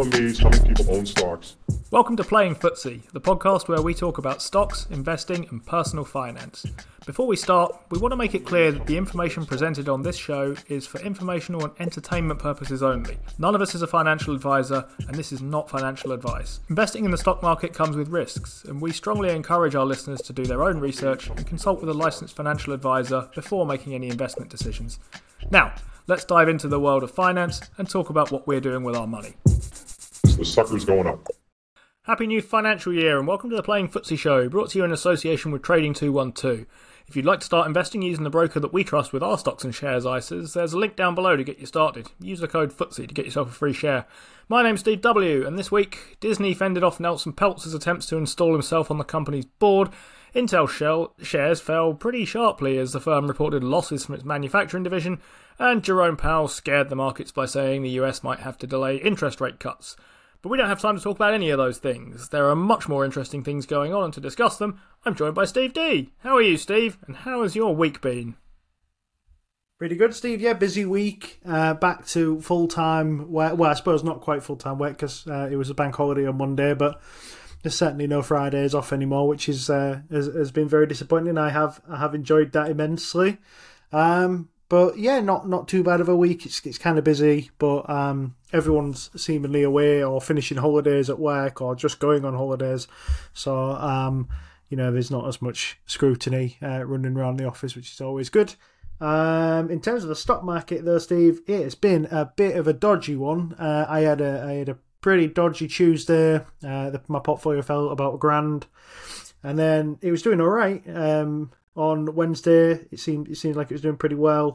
amazed how many people own stocks. Welcome to Playing Footsie, the podcast where we talk about stocks, investing and personal finance. Before we start, we want to make it clear that the information presented on this show is for informational and entertainment purposes only. None of us is a financial advisor, and this is not financial advice. Investing in the stock market comes with risks, and we strongly encourage our listeners to do their own research and consult with a licensed financial advisor before making any investment decisions. Now, let's dive into the world of finance and talk about what we're doing with our money. The sucker's going up. Happy new financial year and welcome to the Playing Footsie Show, brought to you in association with Trading 212. If you'd like to start investing using the broker that we trust with our stocks and shares ISAs, there's a link down below to get you started. Use the code FTSE to get yourself a free share. My name's Steve W, and this week, Disney fended off Nelson Peltz's attempts to install himself on the company's board. Intel shares fell pretty sharply as the firm reported losses from its manufacturing division, and Jerome Powell scared the markets by saying the US might have to delay interest rate cuts. But we don't have time to talk about any of those things. There are much more interesting things going on, and to discuss them, I'm joined by Steve D. How are you, Steve? And how has your week been? Pretty good, Steve. Yeah, busy week. Back to full-time work. Well, I suppose not quite full-time work because it was a bank holiday on Monday, but there's certainly no Fridays off anymore, which is has been very disappointing. I have enjoyed that immensely. But yeah, not too bad of a week. It's kind of busy, but everyone's seemingly away or finishing holidays at work or just going on holidays. So there's not as much scrutiny running around the office, which is always good. In terms of the stock market, though, Steve, it's been a bit of a dodgy one. I had a pretty dodgy Tuesday. My portfolio fell about $1,000, and then it was doing all right. On Wednesday, it seemed like it was doing pretty well.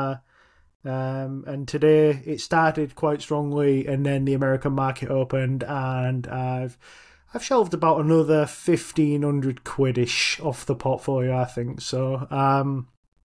And today it started quite strongly, and then the American market opened, and I've shelved about another 1,500 quid-ish off the portfolio, I think. So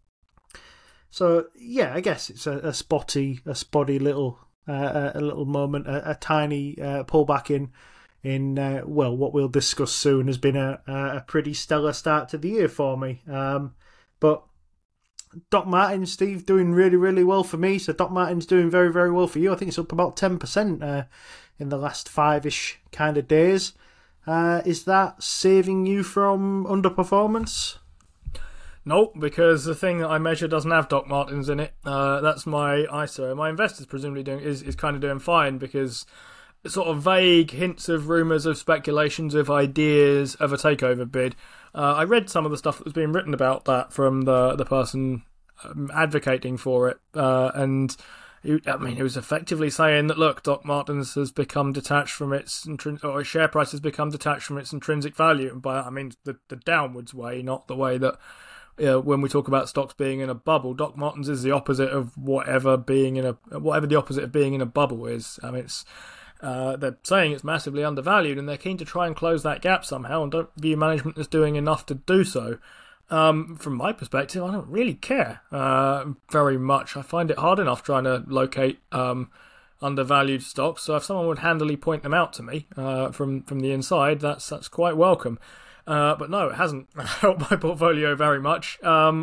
yeah, I guess it's a spotty little a little moment, a tiny pullback in what we'll discuss soon has been a pretty stellar start to the year for me. But Doc Martens, Steve, doing really, really well for me. So Doc Martens doing very, very well for you. I think it's up about 10% in the last 5-ish kind of days. Is that saving you from underperformance? Nope, because the thing that I measure doesn't have Doc Martens in it. That's my ISA. My investors presumably is kind of doing fine because sort of vague hints of rumours, of speculations, of ideas of a takeover bid. I read some of the stuff that was being written about that from the person advocating for it, and it was effectively saying that, look, Doc Martens has become detached from its its share price has become detached from its intrinsic value, and by that I mean the downwards way, not the way that when we talk about stocks being in a bubble. Doc Martens is the opposite of whatever the opposite of being in a bubble is. I mean, it's they're saying it's massively undervalued, and they're keen to try and close that gap somehow, and don't view management as doing enough to do so. From my perspective, I don't really care very much. I find it hard enough trying to locate undervalued stocks, so if someone would handily point them out to me from the inside, that's quite welcome. But no, it hasn't helped my portfolio very much.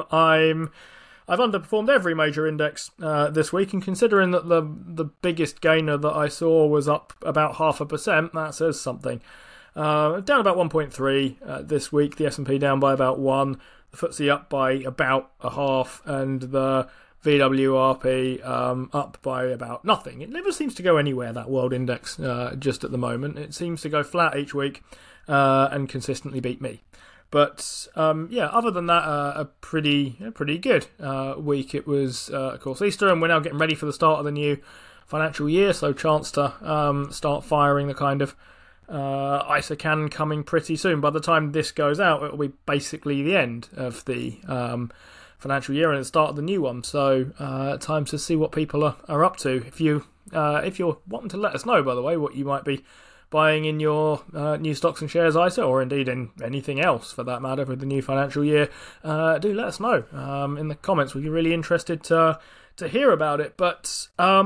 I've underperformed every major index this week, and considering that the biggest gainer that I saw was up about 0.5%, that says something. Down about 1.3 this week, the S&P down by about 1, the FTSE up by about 0.5, and the VWRP up by about nothing. It never seems to go anywhere, that world index, just at the moment. It seems to go flat each week and consistently beat me. But other than that, a pretty good week. It was, of course, Easter, and we're now getting ready for the start of the new financial year, so chance to start firing the kind of ISA can coming pretty soon. By the time this goes out, it'll be basically the end of the financial year and the start of the new one. So time to see what people are up to. If you're wanting to let us know, by the way, what you might be buying in your new stocks and shares ISA, or indeed in anything else for that matter, with the new financial year, do let us know in the comments. We'd be really interested to hear about it. But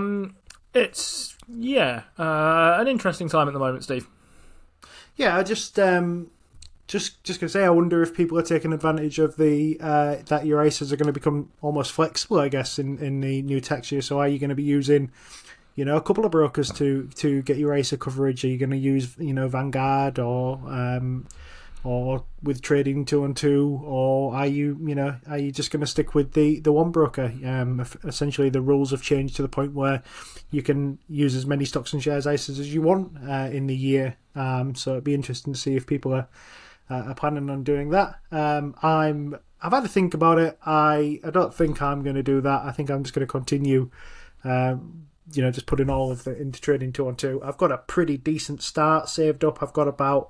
it's an interesting time at the moment, Steve. Yeah, I just gonna say, I wonder if people are taking advantage of the that your ISAs are going to become almost flexible, I guess, in the new tax year. So are you going to be using a couple of brokers to get your ISA coverage? Are you going to use Vanguard or with trading 212, or are you just going to stick with the one broker? Essentially, the rules have changed to the point where you can use as many stocks and shares ISAs as you want in the year. So it'd be interesting to see if people are planning on doing that. I've had to think about it. I don't think I'm going to do that. I think I'm just going to continue. Just putting all of it into trading 212. I've got a pretty decent start saved up. I've got about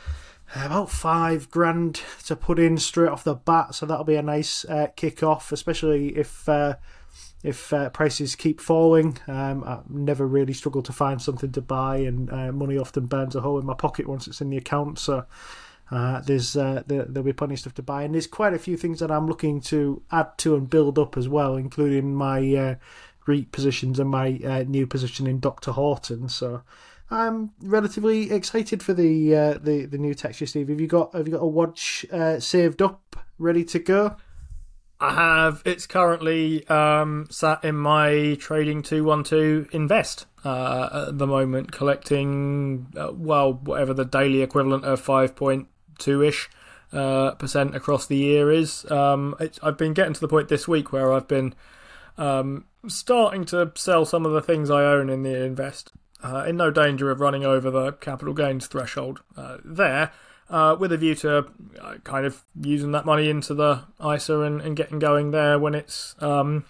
$5,000 to put in straight off the bat, so that'll be a nice kick off, especially if prices keep falling. I never really struggle to find something to buy, and money often burns a hole in my pocket once it's in the account. So there'll be plenty of stuff to buy, and there's quite a few things that I'm looking to add to and build up as well, including my REIT positions and my new position in Dr. Horton. So I'm relatively excited for the new texture, Steve. Have you got a watch saved up, ready to go? I have. It's currently sat in my Trading 212 Invest at the moment, collecting whatever the daily equivalent of 5.2-ish percent across the year is. I've been getting to the point this week where I've been starting to sell some of the things I own in the Invest. In no danger of running over the capital gains threshold there, with a view to kind of using that money into the ISA and getting going there when it's when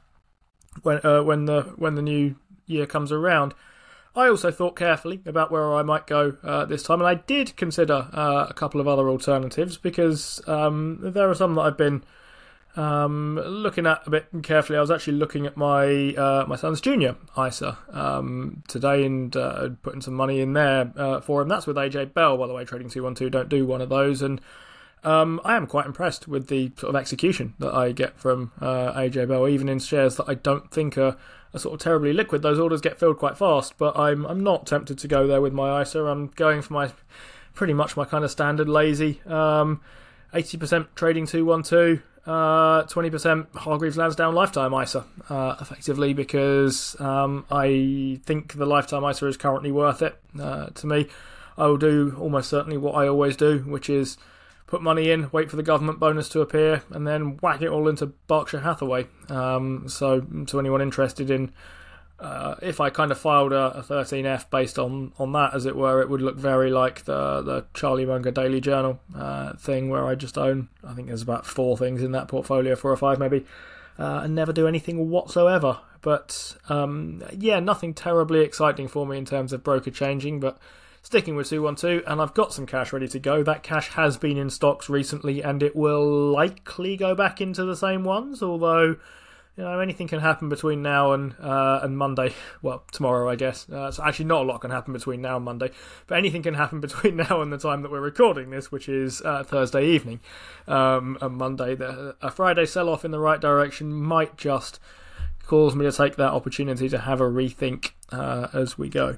the new year comes around. I also thought carefully about where I might go this time, and I did consider a couple of other alternatives because there are some that I've been looking at a bit carefully. I was actually looking at my my son's junior ISA today and putting some money in there for him. That's with AJ Bell, by the way. Trading 212 don't do one of those, and I am quite impressed with the sort of execution that I get from AJ Bell, even in shares that I don't think are sort of terribly liquid. Those orders get filled quite fast, but I'm not tempted to go there with my ISA. I'm going for pretty much my kind of standard lazy 80% Trading 212. 20% Hargreaves Lansdown Lifetime ISA, effectively, because I think the Lifetime ISA is currently worth it to me. I will do almost certainly what I always do, which is put money in, wait for the government bonus to appear, and then whack it all into Berkshire Hathaway. So to anyone interested in if I kind of filed a 13F based on that, as it were, it would look very like the Charlie Munger Daily Journal thing, where I just own, I think there's about 4 things in that portfolio, 4 or 5 maybe, and never do anything whatsoever. But nothing terribly exciting for me in terms of broker changing, but sticking with 212, and I've got some cash ready to go. That cash has been in stocks recently, and it will likely go back into the same ones, although anything can happen between now and Monday. Well, tomorrow, I guess. So actually, not a lot can happen between now and Monday, but anything can happen between now and the time that we're recording this, which is Thursday evening. And Monday, a Friday sell-off in the right direction might just cause me to take that opportunity to have a rethink as we go.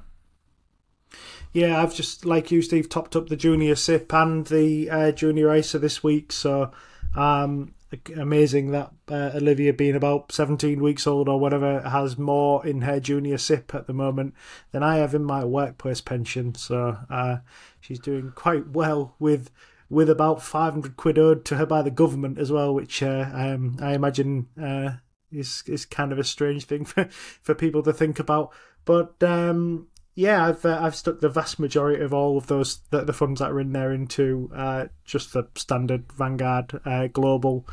Yeah, I've just, like you, Steve, topped up the junior SIP and the junior ISA this week, so amazing that Olivia, being about 17 weeks old or whatever, has more in her junior SIP at the moment than I have in my workplace pension. So she's doing quite well with about £500 owed to her by the government as well, which I imagine is kind of a strange thing for people to think about. But I've stuck the vast majority of all of those the funds that are in there into just the standard Vanguard Global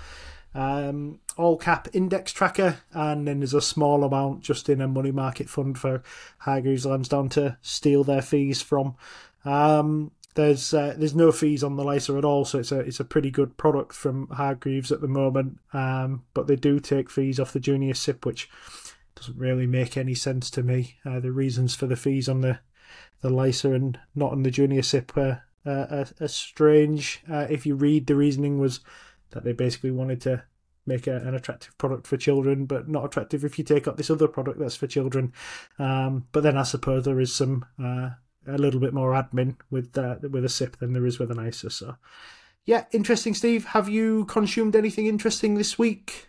all cap index tracker, and then there's a small amount just in a money market fund for Hargreaves Lansdown to steal their fees from. There's no fees on the LISA at all, so it's a pretty good product from Hargreaves at the moment. But they do take fees off the junior SIP, which doesn't really make any sense to me. The reasons for the fees on the LISA and not on the junior SIP are strange. If you read, the reasoning was that they basically wanted to make an attractive product for children, but not attractive if you take up this other product that's for children. But then I suppose there is some a little bit more admin with a SIP than there is with an ISA. So yeah, interesting, Steve. Have you consumed anything interesting this week?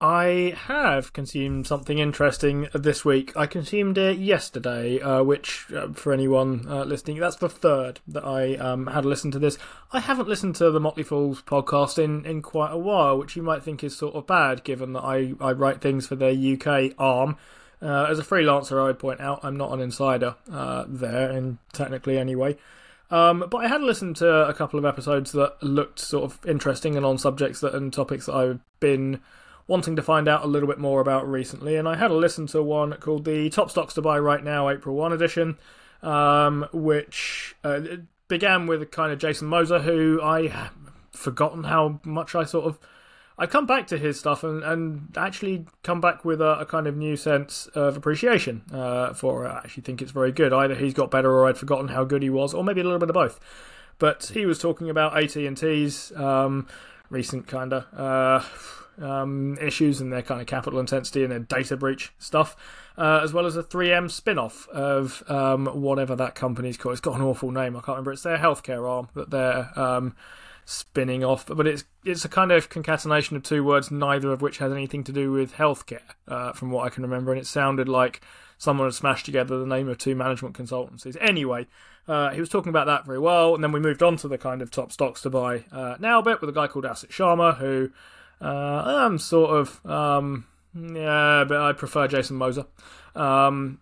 I have consumed something interesting this week. I consumed it yesterday, which, for anyone listening, that's the third that I had a listen to this. I haven't listened to the Motley Fool's podcast in quite a while, which you might think is sort of bad, given that I write things for their UK arm. As a freelancer, I'd point out I'm not an insider there, and technically anyway. But I had listened to a couple of episodes that looked sort of interesting and on subjects and topics that I've been wanting to find out a little bit more about recently, and I had a listen to one called the Top Stocks to Buy Right Now April 1 edition, which began with kind of Jason Moser, who I had forgotten how much I come back to his stuff and actually come back with a kind of new sense of appreciation for it. I actually think it's very good. Either he's got better or I'd forgotten how good he was, or maybe a little bit of both. But he was talking about AT&T's recent kind of issues and their kind of capital intensity and their data breach stuff, as well as a 3M spin-off of whatever that company's called. It's got an awful name, I can't remember. It's their healthcare arm that they're spinning off, but it's a kind of concatenation of two words, neither of which has anything to do with healthcare, from what I can remember, and it sounded like someone had smashed together the name of two management consultancies. Anyway, he was talking about that very well, and then we moved on to the kind of top stocks to buy now bit with a guy called Asit Sharma, who I'm sort of but I prefer Jason Moser, and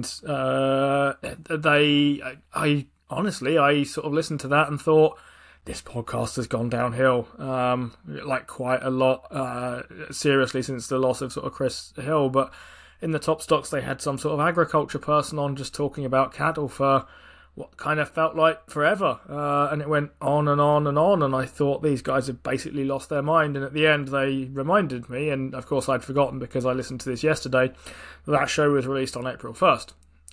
I honestly sort of listened to that and thought, this podcast has gone downhill, like quite a lot, seriously, since the loss of sort of Chris Hill. But in the top stocks, they had some sort of agriculture person on just talking about cattle for what kind of felt like forever. And it went on and on and on, and I thought these guys had basically lost their mind. And at the end, they reminded me, and of course I'd forgotten because I listened to this yesterday, that show was released on April 1st.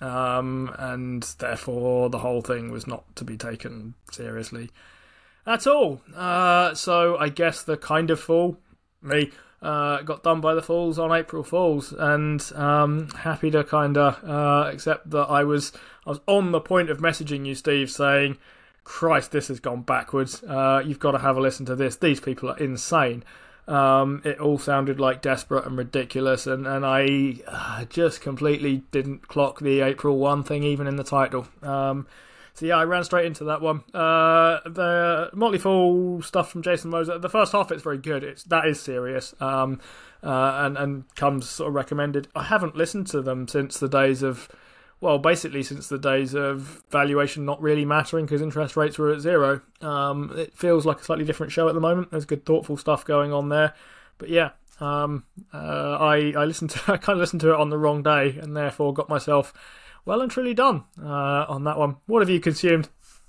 And therefore the whole thing was not to be taken seriously at all. So I guess the kind of fool, me, got done by the fools on April Fools, and happy to kind of accept that I was on the point of messaging you, Steve, saying, Christ, this has gone backwards. You've got to have a listen to this. These people are insane. It all sounded like desperate and ridiculous, and I just completely didn't clock the April 1 thing even in the title. So yeah, I ran straight into that one. The Motley Fool stuff from Jason Moser, the first half, it's very good. That is serious, and comes sort of recommended. I haven't listened to them since the days of, basically since the days of valuation not really mattering because interest rates were at zero. It feels like a slightly different show at the moment. There's good, thoughtful stuff going on there. But yeah, I kind of listened to it on the wrong day, and therefore got myself well and truly done on that one. What have you consumed?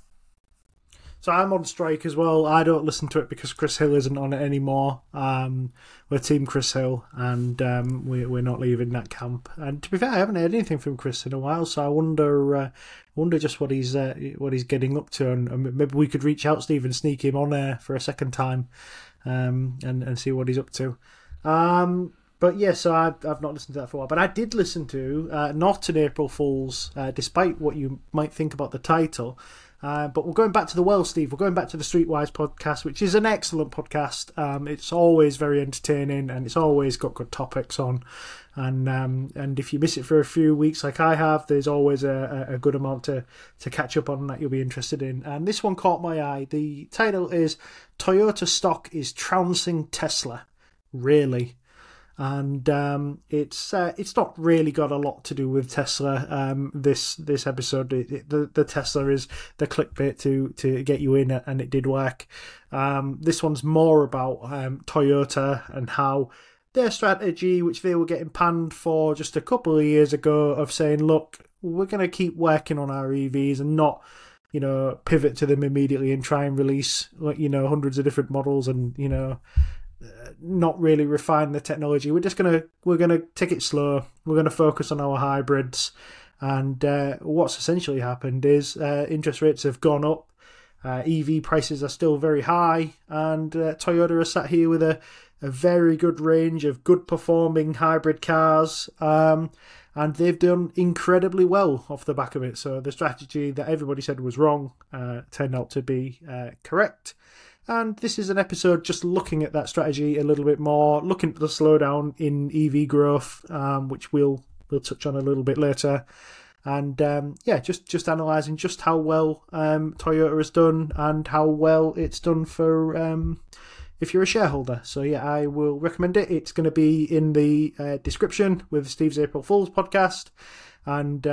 So I'm on strike as well. I don't listen to it because Chris Hill isn't on it anymore. We're Team Chris Hill, and we're not leaving that camp. And to be fair, I haven't heard anything from Chris in a while, so I wonder just what he's getting up to, and maybe we could reach out, Steve, and sneak him on there for a second time, and see what he's up to. But yeah, so I've not listened to that for a while. But I did listen to not an April Fool's, despite what you might think about the title. But we're going back to the well, Steve. We're going back to the Streetwise podcast, which is an excellent podcast. It's always very entertaining, and it's always got good topics on. And if you miss it for a few weeks like I have, there's always a good amount to catch up on that you'll be interested in. And this one caught my eye. The title is Toyota Stock is Trouncing Tesla. Really? And it's not really got a lot to do with Tesla. This episode, the Tesla is the clickbait to get you in, and it did work. This one's more about Toyota and how their strategy, which they were getting panned for just a couple of years ago, of saying, look, we're going to keep working on our EVs and not, pivot to them immediately and try and release, hundreds of different models and, not really refine the technology. We're gonna take it slow. We're gonna focus on our hybrids. And what's essentially happened is interest rates have gone up. EV prices are still very high, and Toyota are sat here with a very good range of good performing hybrid cars. And they've done incredibly well off the back of it. So the strategy that everybody said was wrong turned out to be correct. And this is an episode just looking at that strategy a little bit more, looking at the slowdown in EV growth, which we'll touch on a little bit later. And just analysing just how well Toyota has done and how well it's done for if you're a shareholder. So yeah, I will recommend it. It's going to be in the description with Steve's April Fool's podcast. And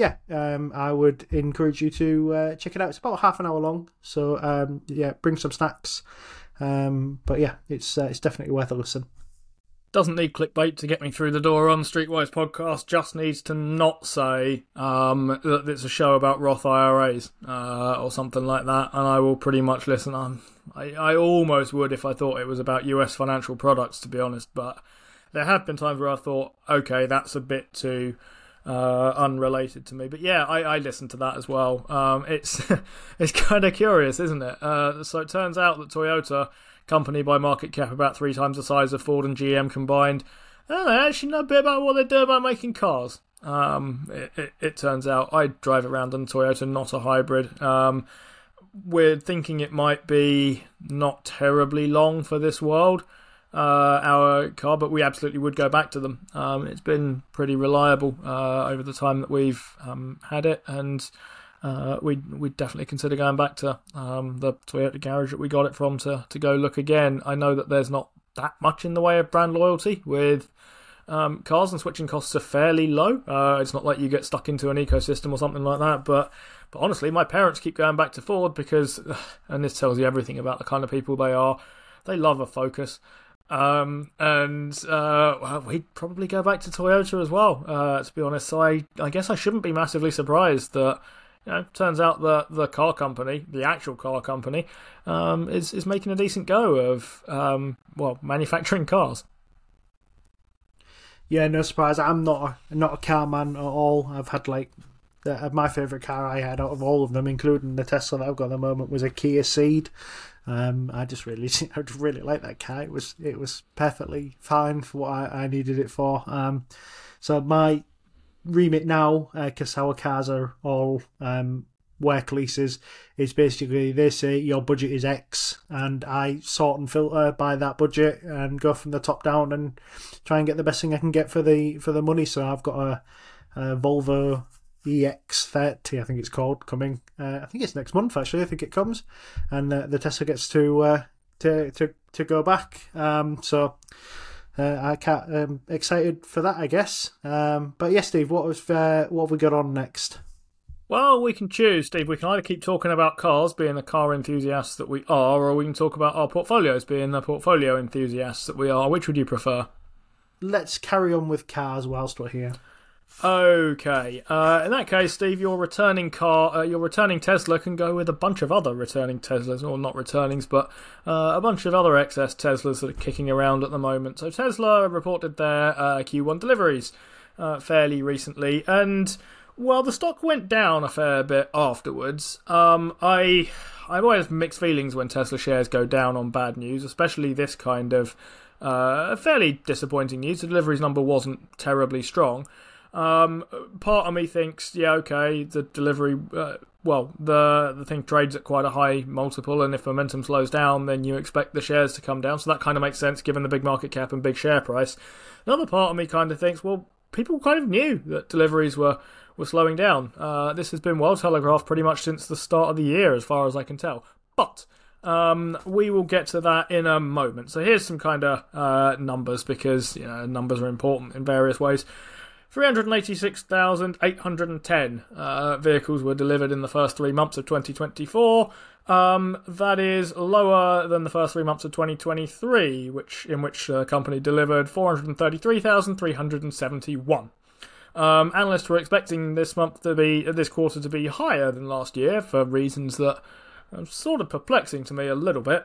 I would encourage you to check it out. It's about half an hour long, so bring some snacks. But yeah, it's definitely worth a listen. Doesn't need clickbait to get me through the door on Streetwise podcast. Just needs to not say that it's a show about Roth IRAs or something like that, and I will pretty much listen. I almost would if I thought it was about US financial products, to be honest. But there have been times where I thought, okay, that's a bit too unrelated to me. But yeah, I listened to that as well. It's it's kind of curious, isn't it? So it turns out that Toyota, company by market cap about 3 times the size of Ford and GM combined, they actually know a bit about what they do about making cars. It turns out I drive around on a Toyota, not a hybrid. We're thinking it might be not terribly long for this world, our car, but we absolutely would go back to them. It's been pretty reliable over the time that we've had it, and we'd definitely consider going back to the Toyota garage that we got it from to go look again. I know that there's not that much in the way of brand loyalty with cars, and switching costs are fairly low. It's not like you get stuck into an ecosystem or something like that, but honestly, my parents keep going back to Ford because, and this tells you everything about the kind of people they are, they love a Focus. We'd probably go back to Toyota as well, to be honest. So I guess I shouldn't be massively surprised that, turns out that the car company, the actual car company, is making a decent go of manufacturing cars. Yeah, no surprise. I'm not a car man at all. I've had my favourite car I had out of all of them, including the Tesla that I've got at the moment, was a Kia Ceed. I just really like that car. It was perfectly fine for what I needed it for. So my remit now, because our cars are all work leases, is basically they say your budget is X, and I sort and filter by that budget and go from the top down and try and get the best thing I can get for the money. So I've got a Volvo EX30, I think it's called, coming. I think it's next month actually. I think it comes, and the Tesla gets to go back. So I can't excited for that, I guess. But yes, Steve, what have we got on next? Well, we can choose, Steve. We can either keep talking about cars, being the car enthusiasts that we are, or we can talk about our portfolios, being the portfolio enthusiasts that we are. Which would you prefer? Let's carry on with cars whilst we're here. Okay. In that case, Steve, your returning Tesla can go with a bunch of other returning Teslas, or not returnings, but a bunch of other excess Teslas that are kicking around at the moment. So Tesla reported their Q1 deliveries fairly recently, and well, the stock went down a fair bit afterwards. I always have mixed feelings when Tesla shares go down on bad news, especially this kind of fairly disappointing news. The deliveries number wasn't terribly strong. Part of me thinks, yeah, okay, the delivery, the thing trades at quite a high multiple, and if momentum slows down, then you expect the shares to come down, so that kind of makes sense given the big market cap and big share price. Another part of me kind of thinks, well, people kind of knew that deliveries were slowing down. This has been well telegraphed pretty much since the start of the year, as far as I can tell. But we will get to that in a moment. So here's some kind of numbers, because numbers are important in various ways. 386,810 vehicles were delivered in the first 3 months of 2024. That is lower than the first 3 months of 2023, in which the company delivered 433,371. Analysts were expecting this quarter to be higher than last year for reasons that are sort of perplexing to me a little bit.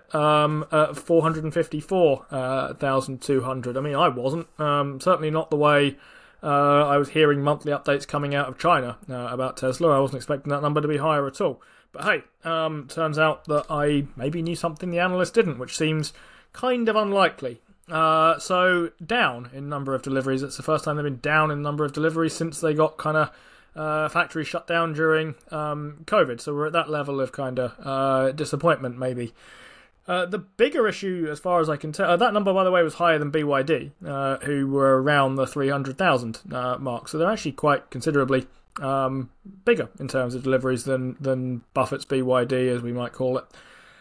454,200. I mean, I wasn't. Certainly not the way I was hearing monthly updates coming out of China about Tesla. I wasn't expecting that number to be higher at all. But hey, turns out that I maybe knew something the analysts didn't, which seems kind of unlikely. So down in number of deliveries. It's the first time they've been down in number of deliveries since they got kind of factory shut down during COVID. So we're at that level of kind of disappointment maybe. The bigger issue, as far as I can tell, that number, by the way, was higher than BYD, who were around the 300,000 mark. So they're actually quite considerably bigger in terms of deliveries than Buffett's BYD, as we might call it.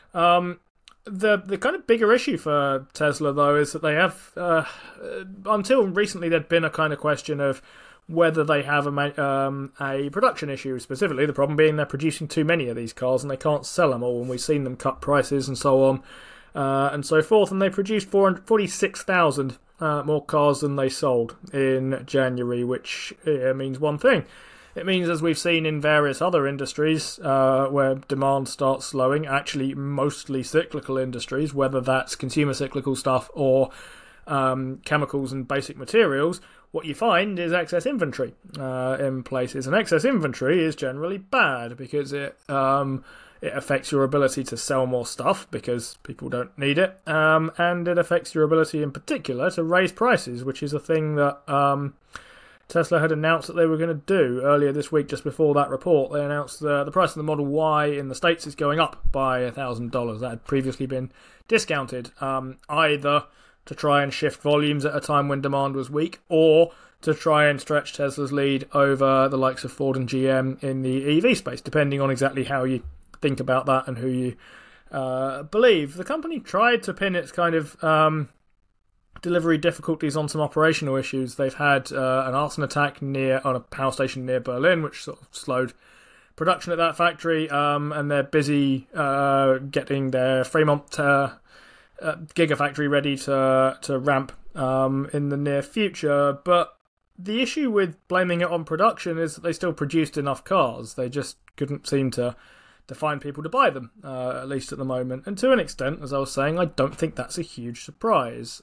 The kind of bigger issue for Tesla, though, is that they have, until recently, there'd been a kind of question of whether they have a production issue, specifically the problem being they're producing too many of these cars and they can't sell them all, and we've seen them cut prices and so on and so forth, and they produced 46,000 more cars than they sold in January, which means one thing. It means, as we've seen in various other industries where demand starts slowing, actually mostly cyclical industries, whether that's consumer cyclical stuff or chemicals and basic materials, what you find is excess inventory in places. And excess inventory is generally bad because it affects your ability to sell more stuff because people don't need it, and it affects your ability in particular to raise prices, which is a thing that Tesla had announced that they were going to do earlier this week. Just before that report, they announced the price of the Model Y in the States is going up by $1,000. That had previously been discounted, either to try and shift volumes at a time when demand was weak, or to try and stretch Tesla's lead over the likes of Ford and GM in the EV space, depending on exactly how you think about that and who you believe. The company tried to pin its kind of delivery difficulties on some operational issues. They've had an arson attack on a power station near Berlin, which sort of slowed production at that factory, and they're busy getting their Fremont Gigafactory ready to ramp in the near future. But the issue with blaming it on production is that they still produced enough cars. They just couldn't seem to find people to buy them, at least at the moment. And to an extent, as I was saying, I don't think that's a huge surprise.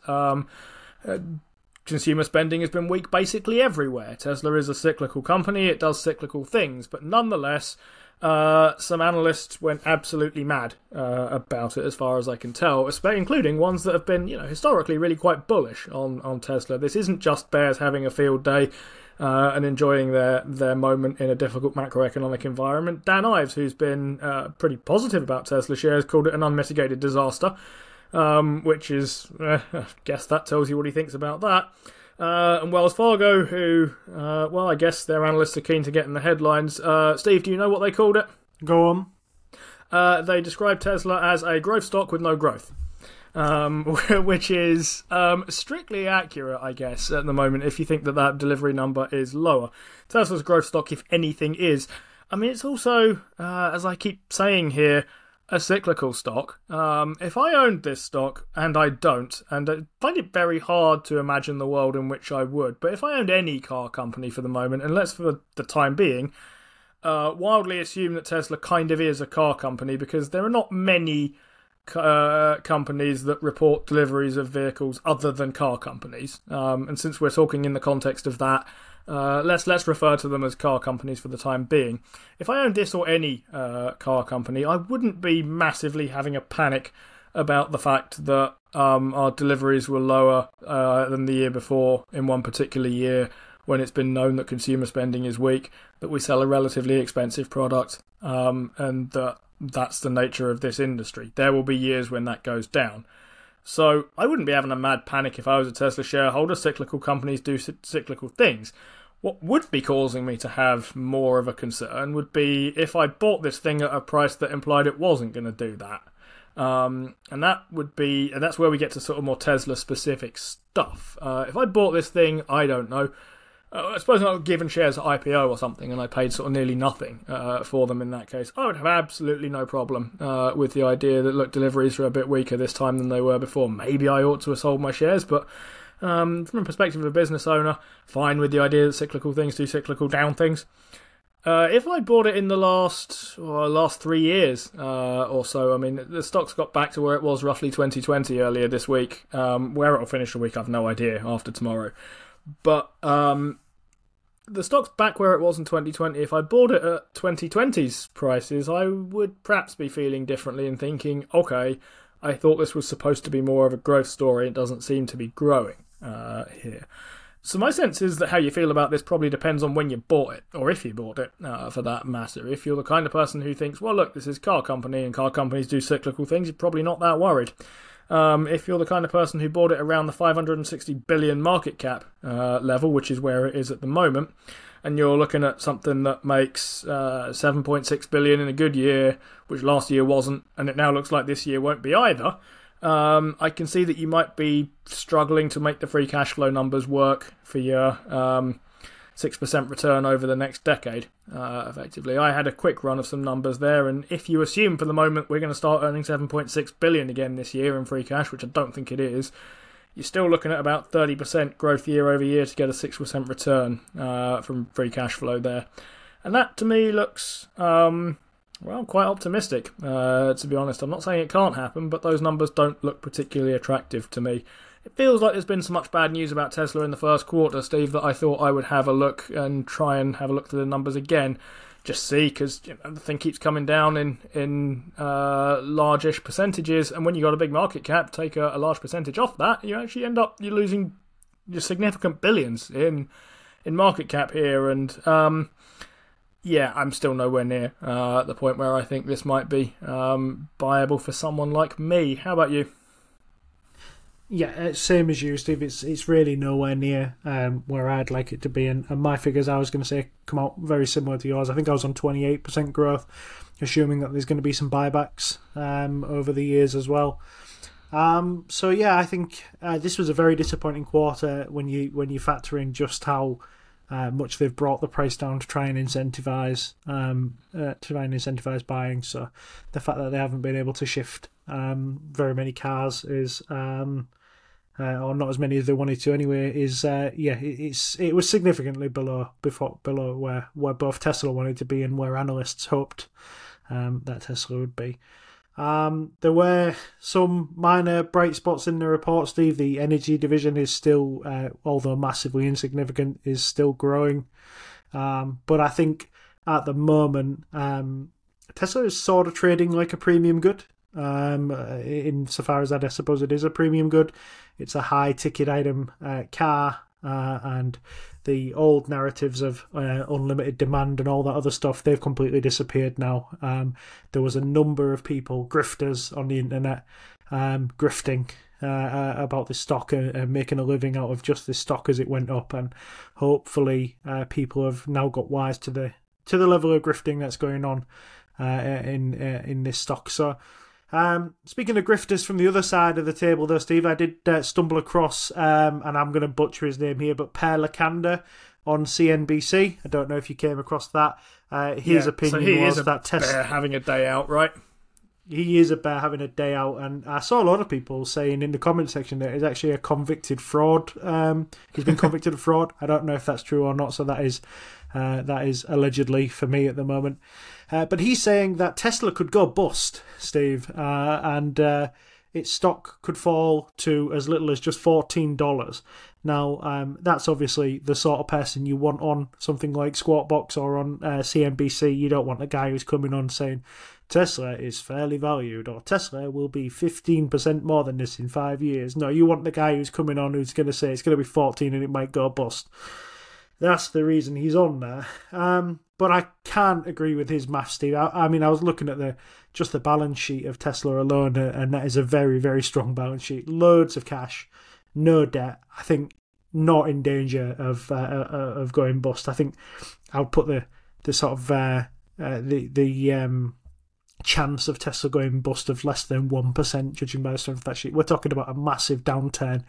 Consumer spending has been weak basically everywhere. Tesla is a cyclical company. It does cyclical things. But nonetheless, some analysts went absolutely mad about it, as far as I can tell, including ones that have been, historically really quite bullish on Tesla. This isn't just bears having a field day and enjoying their moment in a difficult macroeconomic environment. Dan Ives, who's been pretty positive about Tesla shares, called it an unmitigated disaster, which is, I guess that tells you what he thinks about that. And Wells Fargo, who, I guess their analysts are keen to get in the headlines. Steve, do you know what they called it? Go on. They described Tesla as a growth stock with no growth. Which is strictly accurate, I guess, at the moment, if you think that delivery number is lower. Tesla's growth stock, if anything, is. I mean, it's also, as I keep saying here, a cyclical stock. If I owned this stock, and I don't, and I find it very hard to imagine the world in which I would, but if I owned any car company for the moment, and let's for the time being, wildly assume that Tesla kind of is a car company, because there are not many companies that report deliveries of vehicles other than car companies, and since we're talking in the context of that, let's refer to them as car companies for the time being. If I owned this or any car company, I wouldn't be massively having a panic about the fact that our deliveries were lower than the year before in one particular year, when it's been known that consumer spending is weak, that we sell a relatively expensive product, and that's the nature of this industry. There will be years when that goes down. So I wouldn't be having a mad panic if I was a Tesla shareholder. Cyclical companies do cyclical things. What would be causing me to have more of a concern would be if I bought this thing at a price that implied it wasn't going to do that. And that's where we get to sort of more Tesla specific stuff. If I bought this thing, I don't know, I suppose I was given shares at IPO or something, and I paid sort of nearly nothing for them in that case, I would have absolutely no problem with the idea that, look, deliveries are a bit weaker this time than they were before. Maybe I ought to have sold my shares, but from a perspective of a business owner, fine with the idea that cyclical things do cyclical down things. If I bought it in the last 3 years or so, I mean, the stock's got back to where it was roughly 2020 earlier this week. Where it'll finish the week, I've no idea after tomorrow. But the stock's back where it was in 2020. If I bought it at 2020's prices, I would perhaps be feeling differently and thinking, okay, I thought this was supposed to be more of a growth story. It doesn't seem to be growing here. So my sense is that how you feel about this probably depends on when you bought it, or if you bought it, for that matter. If you're the kind of person who thinks, well, look, this is a car company, and car companies do cyclical things, you're probably not that worried. If you're the kind of person who bought it around the 560 billion market cap level, which is where it is at the moment, and you're looking at something that makes 7.6 billion in a good year, which last year wasn't, and it now looks like this year won't be either, I can see that you might be struggling to make the free cash flow numbers work for your 6% return over the next decade, effectively. I had a quick run of some numbers there, and if you assume for the moment we're going to start earning 7.6 billion again this year in free cash, which I don't think it is, you're still looking at about 30% growth year over year to get a 6% return from free cash flow there. And that, to me, looks, quite optimistic, to be honest. I'm not saying it can't happen, but those numbers don't look particularly attractive to me. It feels like there's been so much bad news about Tesla in the first quarter, Steve, that I thought I would have a look and try and have a look through the numbers again. Just see, because the thing keeps coming down in large-ish percentages, and when you got a big market cap, take a large percentage off that, you actually end up you're losing significant billions in market cap here, and I'm still nowhere near the point where I think this might be viable for someone like me. How about you? Yeah, same as you, Steve. It's really nowhere near where I'd like it to be. And my figures, I was going to say, come out very similar to yours. I think I was on 28% growth, assuming that there's going to be some buybacks over the years as well. I think this was a very disappointing quarter when you factor in just how much they've brought the price down to try and incentivize buying. So the fact that they haven't been able to shift very many cars is, or not as many as they wanted to anyway, is it was significantly below where both Tesla wanted to be and where analysts hoped that Tesla would be. There were some minor bright spots in the report, Steve. The energy division is still, although massively insignificant, is still growing. But I think at the moment, Tesla is sort of trading like a premium good. Insofar as that, I suppose it is a premium good. It's a high ticket item car, and the old narratives of unlimited demand and all that other stuff, they've completely disappeared now. There was a number of people, grifters on the internet, grifting about this stock and making a living out of just this stock as it went up, and hopefully people have now got wise to the level of grifting that's going on in this stock. So speaking of grifters from the other side of the table though, Steve, I did stumble across, and I'm going to butcher his name here, but Per Lakander on CNBC. I don't know if you came across that. His opinion was that Tesla having a day out, right? He is a bear having a day out, and I saw a lot of people saying in the comment section that he's actually a convicted fraud. He's been convicted of fraud. I don't know if that's true or not, so that is allegedly for me at the moment. But he's saying that Tesla could go bust, Steve, and its stock could fall to as little as just $14. Now, that's obviously the sort of person you want on something like Squawk Box or on CNBC. You don't want a guy who's coming on saying Tesla is fairly valued, or Tesla will be 15% more than this in 5 years. No, you want the guy who's coming on who's going to say it's going to be 14 and it might go bust. That's the reason he's on there. But I can't agree with his maths, Steve. I mean, I was looking at the balance sheet of Tesla alone, and that is a very, very strong balance sheet. Loads of cash, no debt. I think not in danger of going bust. I think I would put the sort of the chance of Tesla going bust of less than 1%, judging by the strength of that sheet. We're talking about a massive downturn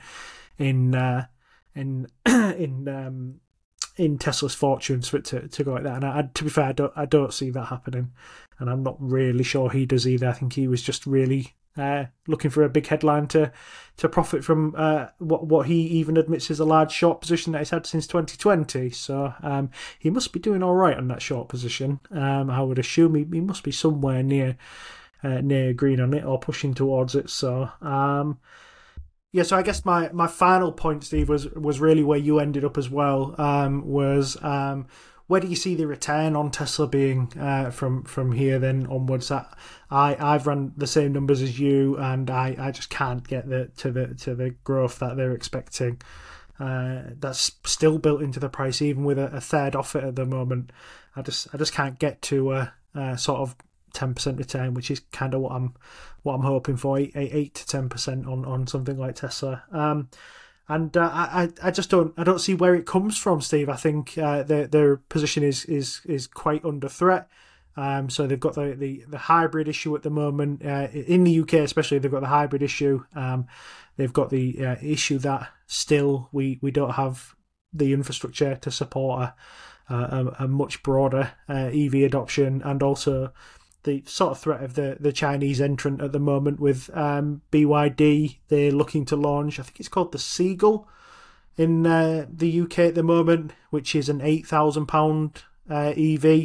in Tesla's fortunes for it to go like that. And to be fair, I don't see that happening, and I'm not really sure he does either. I think he was just really looking for a big headline to profit from what he even admits is a large short position that he's had since 2020. So he must be doing all right on that short position. I would assume he must be somewhere near green on it or pushing towards it. So so I guess my final point, Steve, was really where you ended up as well. Where do you see the return on Tesla being from here then onwards? I've run the same numbers as you, and I just can't get to the growth that they're expecting. That's still built into the price, even with a third off it at the moment. I just can't get to a sort of 10% return, which is kind of what I'm hoping for, 8 to 10% on something like Tesla. And I just don't see where it comes from, Steve. I think their position is quite under threat. So they've got the hybrid issue at the moment in the UK, especially. They've got the hybrid issue. They've got the issue that still we don't have the infrastructure to support a much broader EV adoption, and also the sort of threat of the Chinese entrant at the moment with BYD. They're looking to launch, I think it's called the Seagull in the UK at the moment, which is an £8,000 EV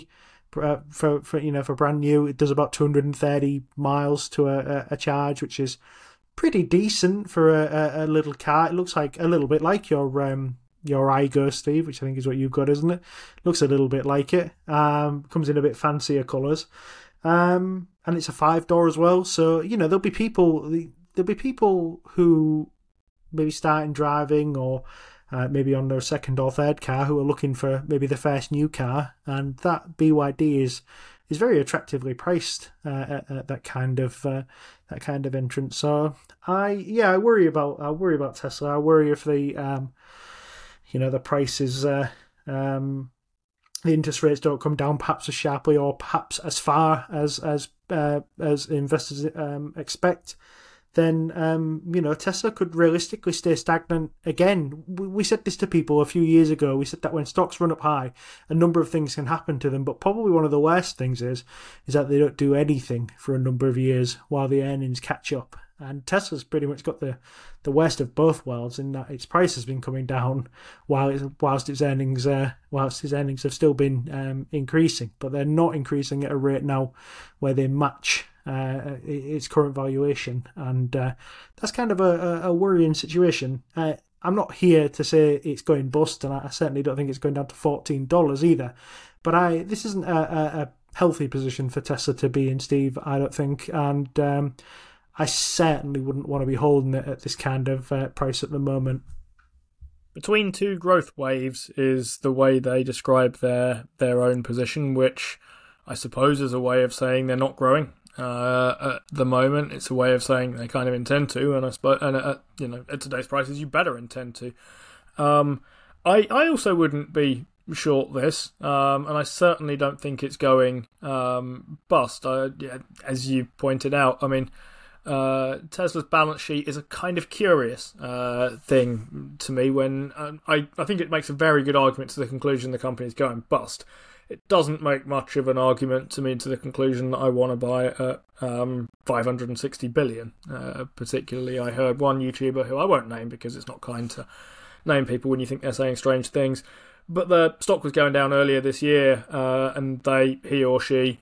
for brand new. It does about 230 miles to a charge, which is pretty decent for a little car. It looks like a little bit like your Igo, Steve, which I think is what you've got, isn't it? Looks a little bit like it. Comes in a bit fancier colours. And it's a 5-door as well, so there'll be people who maybe starting driving or maybe on their second or third car who are looking for maybe the first new car, and that BYD is very attractively priced at that kind of entrance. So I worry about Tesla. I worry if the the prices the interest rates don't come down perhaps as sharply or perhaps as far as investors expect, then Tesla could realistically stay stagnant again. We said this to people a few years ago. We said that when stocks run up high, a number of things can happen to them, but probably one of the worst things is that they don't do anything for a number of years while the earnings catch up. And Tesla's pretty much got the worst of both worlds, in that its price has been coming down whilst its earnings have still been increasing, but they're not increasing at a rate now where they match its current valuation, and that's kind of a worrying situation. I'm not here to say it's going bust, and I certainly don't think it's going down to $14 either, but this isn't a healthy position for Tesla to be in, Steve, I don't think, and I certainly wouldn't want to be holding it at this kind of price at the moment. Between two growth waves is the way they describe their own position, which I suppose is a way of saying they're not growing at the moment. It's a way of saying they kind of intend to, and I suppose, at today's prices, you better intend to. I also wouldn't be short this, and I certainly don't think it's going bust. As you pointed out, I mean, Tesla's balance sheet is a kind of curious thing to me. When I think it makes a very good argument to the conclusion the company is going bust. It doesn't make much of an argument to me to the conclusion that I want to buy it at 560 billion. Particularly, I heard one YouTuber, who I won't name because it's not kind to name people when you think they're saying strange things, but the stock was going down earlier this year, and he or she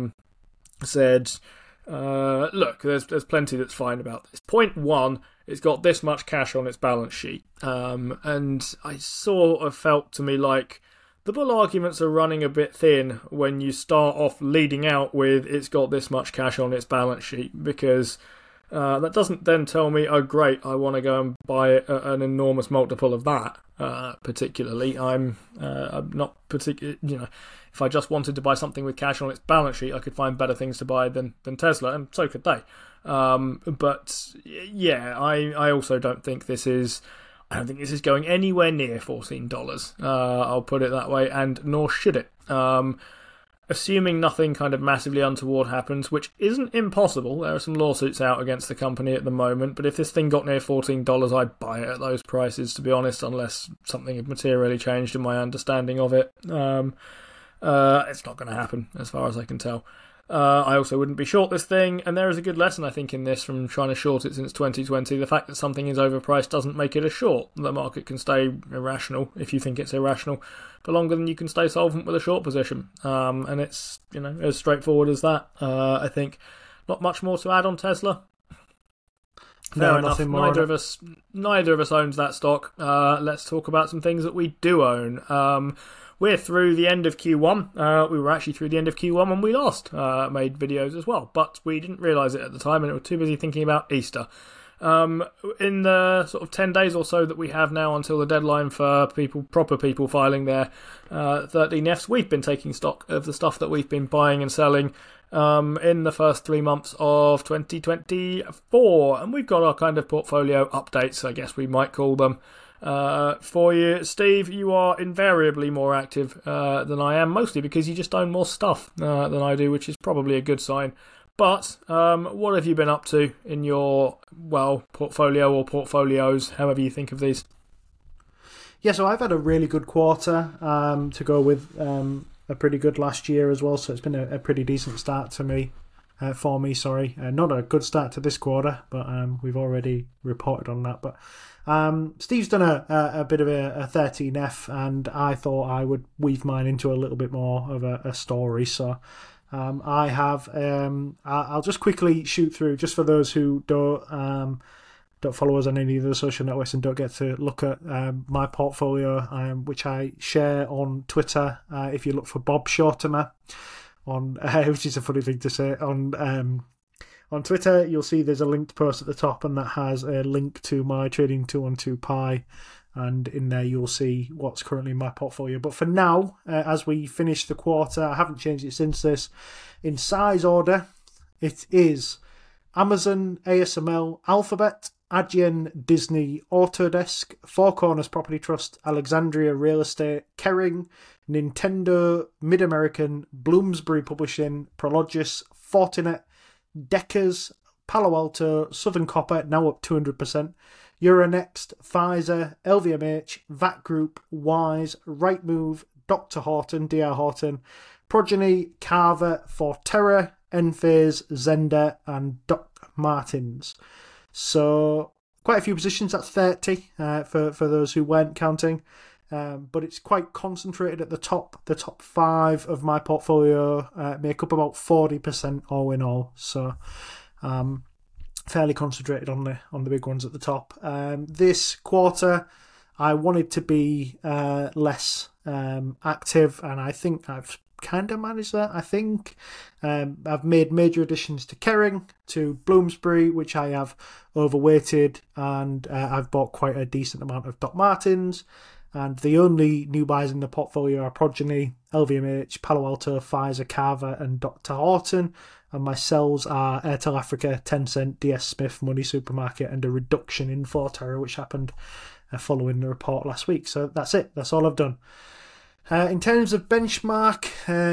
said, look, there's plenty that's fine about this. Point one, it's got this much cash on its balance sheet. And I sort of felt to me like the bull arguments are running a bit thin when you start off leading out with it's got this much cash on its balance sheet, because that doesn't then tell me, oh great, I want to go and buy an enormous multiple of that. Particularly, I'm not particularly, if I just wanted to buy something with cash on its balance sheet, I could find better things to buy than Tesla, and so could they. But yeah, I also don't think this is going anywhere near $14. I'll put it that way, and nor should it. Assuming nothing kind of massively untoward happens, which isn't impossible. There are some lawsuits out against the company at the moment, but if this thing got near $14, I'd buy it at those prices, to be honest, unless something had materially changed in my understanding of it. It's not going to happen, as far as I can tell. I also wouldn't be short this thing, and there is a good lesson, I think, in this from trying to short it since 2020. The fact that something is overpriced doesn't make it a short. The market can stay irrational, if you think it's irrational, for longer than you can stay solvent with a short position. And it's, as straightforward as that. I think not much more to add on Tesla. Fair enough. Neither of us owns that stock. Let's talk about some things that we do own. We're through the end of Q1. We were actually through the end of Q1 when we last made videos as well, but we didn't realise it at the time, and we were too busy thinking about Easter. In the sort of 10 days or so that we have now until the deadline for proper people filing their 13Fs, we've been taking stock of the stuff that we've been buying and selling in the first 3 months of 2024. And we've got our kind of portfolio updates, I guess we might call them, for you. Steve, you are invariably more active than I am, mostly because you just own more stuff than I do, which is probably a good sign. But what have you been up to in your, portfolio or portfolios, however you think of these? Yeah, so I've had a really good quarter to go with a pretty good last year as well, so it's been a pretty decent start for me. Not a good start to this quarter, but we've already reported on that. But Steve's done a bit of a 13F, and I thought I would weave mine into a little bit more of a story. So I have. I'll just quickly shoot through, just for those who don't follow us on any of the social networks and don't get to look at my portfolio, which I share on Twitter. If you look for Bob Shortimer, which is a funny thing to say, on Twitter, you'll see there's a linked post at the top, and that has a link to my Trading 212 Pi, and in there you'll see what's currently in my portfolio. But for now, as we finish the quarter, I haven't changed it since this. In size order, it is Amazon, ASML, Alphabet, Adyen, Disney, Autodesk, Four Corners Property Trust, Alexandria Real Estate, Kering, Nintendo, Mid-American, Bloomsbury Publishing, Prologis, Fortinet, Deckers, Palo Alto, Southern Copper, now up 200%, Euronext, Pfizer, LVMH, VAT Group, Wise, Rightmove, Dr. Horton, DR Horton, Progeny, Carver, Forterra, Enphase, Zender, and Doc Martens. So quite a few positions. That's 30 for those who weren't counting. But it's quite concentrated at the top. The top 5 of my portfolio make up about 40% all in all. So fairly concentrated on the big ones at the top. This quarter, I wanted to be less active, and I think I've kind of managed that. I think I've made major additions to Kering, to Bloomsbury, which I have overweighted, and I've bought quite a decent amount of Doc Martens. And the only new buys in the portfolio are Progeny, LVMH, Palo Alto, Pfizer, Carver, and Dr. Horton. And my sells are Airtel Africa, Tencent, DS Smith, Money Supermarket, and a reduction in Forterra, which happened following the report last week. So that's it. That's all I've done. In terms of benchmark,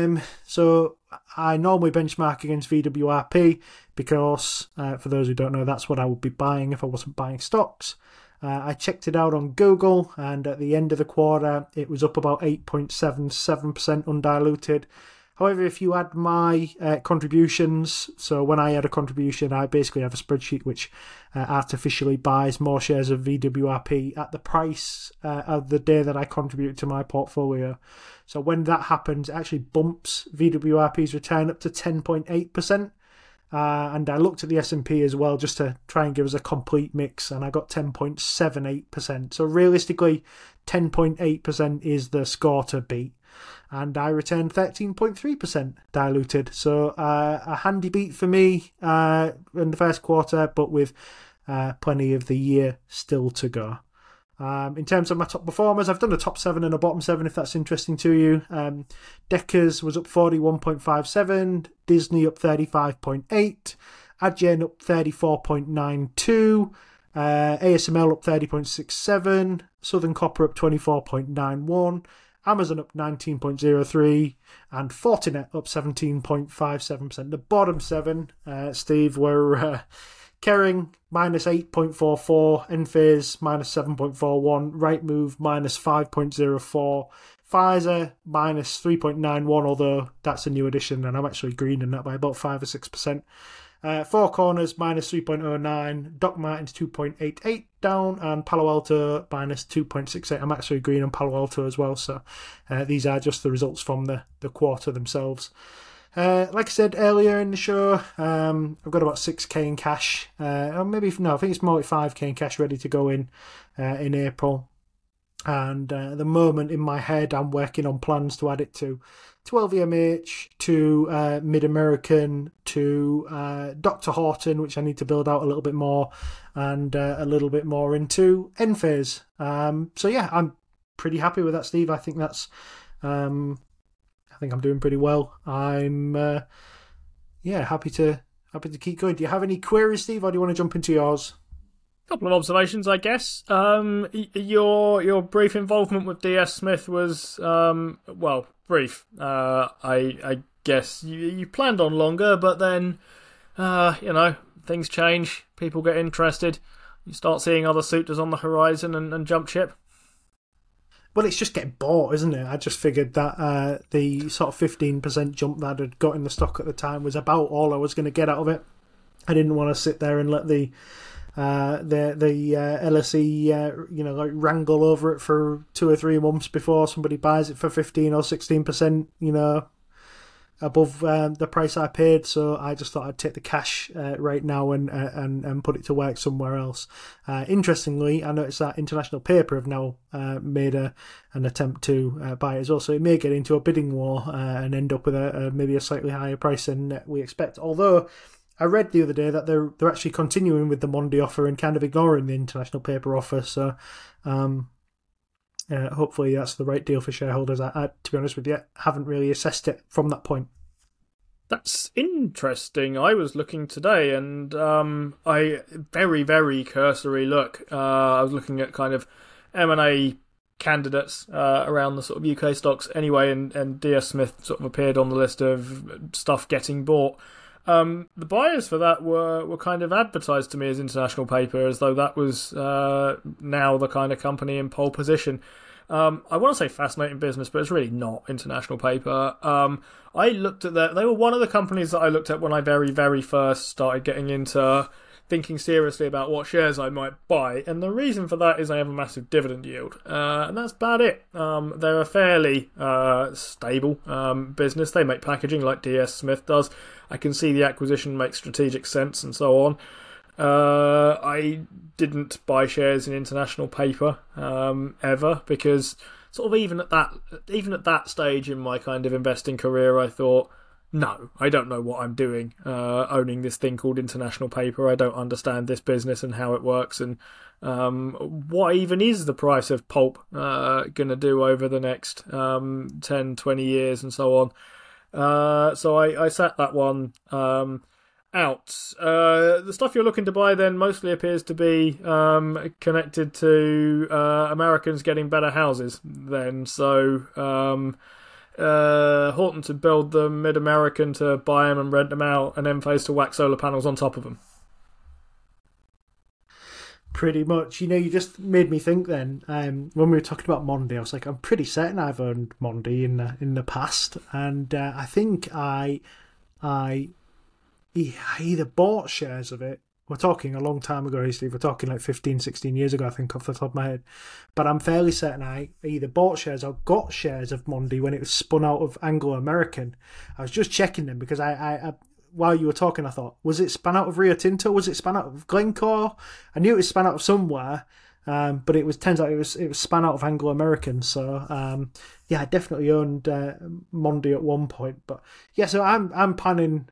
so I normally benchmark against VWRP because, for those who don't know, that's what I would be buying if I wasn't buying stocks. I checked it out on Google, and at the end of the quarter, it was up about 8.77% undiluted. However, if you add my contributions, so when I add a contribution, I basically have a spreadsheet which artificially buys more shares of VWRP at the price of the day that I contribute to my portfolio. So when that happens, it actually bumps VWRP's return up to 10.8%. And I looked at the S&P as well just to try and give us a complete mix, and I got 10.78%. So realistically, 10.8% is the score to beat. And I returned 13.3% diluted. So a handy beat for me in the first quarter, but with plenty of the year still to go. In terms of my top performers, I've done a top 7 and a bottom 7 if that's interesting to you. Deckers was up 41.57, Disney up 35.8, Adyen up 34.92, ASML up 30.67, Southern Copper up 24.91, Amazon up 19.03, and Fortinet up 17.57%. The bottom 7, Steve, were Kering minus 8.44, Enphase minus 7.41, Rightmove minus 5.04, Pfizer minus 3.91, although that's a new addition and I'm actually greening that by about 5 or 6%. Four Corners minus 3.09, Doc Martens 2.88 down, and Palo Alto minus 2.68. I'm actually green on Palo Alto as well, so these are just the results from the quarter themselves. Like I said earlier in the show, I've got about 6k in cash, or maybe, no, I think it's more like 5k in cash ready to go in April. And at the moment in my head, I'm working on plans to add it to LVMH to Mid American to Dr. Horton, which I need to build out a little bit more, and a little bit more into Enphase. So yeah, I'm pretty happy with that, Steve. I think that's I think I'm doing pretty well. I'm happy to keep going. Do you have any queries, Steve, or do you want to jump into yours? Couple of observations, I guess. Your brief involvement with DS Smith was brief. I guess you planned on longer, but then things change. People get interested. You start seeing other suitors on the horizon and jump ship. Well, it's just getting bought, isn't it? I just figured that the sort of 15% jump that I'd got in the stock at the time was about all I was going to get out of it. I didn't want to sit there and let the LSE wrangle over it for 2 or 3 months before somebody buys it for 15 or 16%, above the price I paid. So I just thought I'd take the cash right now and put it to work somewhere else. Interestingly, I noticed that International Paper have now made an attempt to buy it as well. So it may get into a bidding war and end up with maybe a slightly higher price than we expect. Although I read the other day that they're actually continuing with the Mondi offer and kind of ignoring the International Paper offer. So hopefully that's the right deal for shareholders. I, to be honest with you, haven't really assessed it from that point. That's interesting. I was looking today, and I very, very cursory look. I was looking at kind of M&A candidates around the sort of UK stocks anyway, and DS Smith sort of appeared on the list of stuff getting bought. The buyers for that were kind of advertised to me as International Paper, as though that was now the kind of company in pole position. I want to say fascinating business, but it's really not International Paper. I looked at that. They were one of the companies that I looked at when I very, very first started getting into thinking seriously about what shares I might buy. And the reason for that is they have a massive dividend yield. And that's about it. They're a fairly stable business. They make packaging like DS Smith does. I can see the acquisition makes strategic sense and so on. I didn't buy shares in International Paper ever, because sort of even at that stage in my kind of investing career, I thought, no, I don't know what I'm doing owning this thing called International Paper. I don't understand this business and how it works, and what even is the price of pulp going to do over the next 10, 20 years and so on. So I sat that one out. The stuff you're looking to buy then mostly appears to be connected to Americans getting better houses then. So Horton to build them, Mid American to buy them and rent them out, and Enphase to whack solar panels on top of them. Pretty much. You just made me think then, when we were talking about Mondi, I was like, I'm pretty certain I've owned Mondi in the past, and I think I either bought shares of it. We're talking a long time ago, Steve. We're talking like 15, 16 years ago, I think, off the top of my head. But I'm fairly certain I either bought shares or got shares of Mondi when it was spun out of Anglo American. I was just checking them because I while you were talking, I thought, was it spun out of Rio Tinto? Was it spun out of Glencore? I knew it was spun out of somewhere, but turns out it was spun out of Anglo American. So I definitely owned Mondi at one point. But yeah, so I'm planning.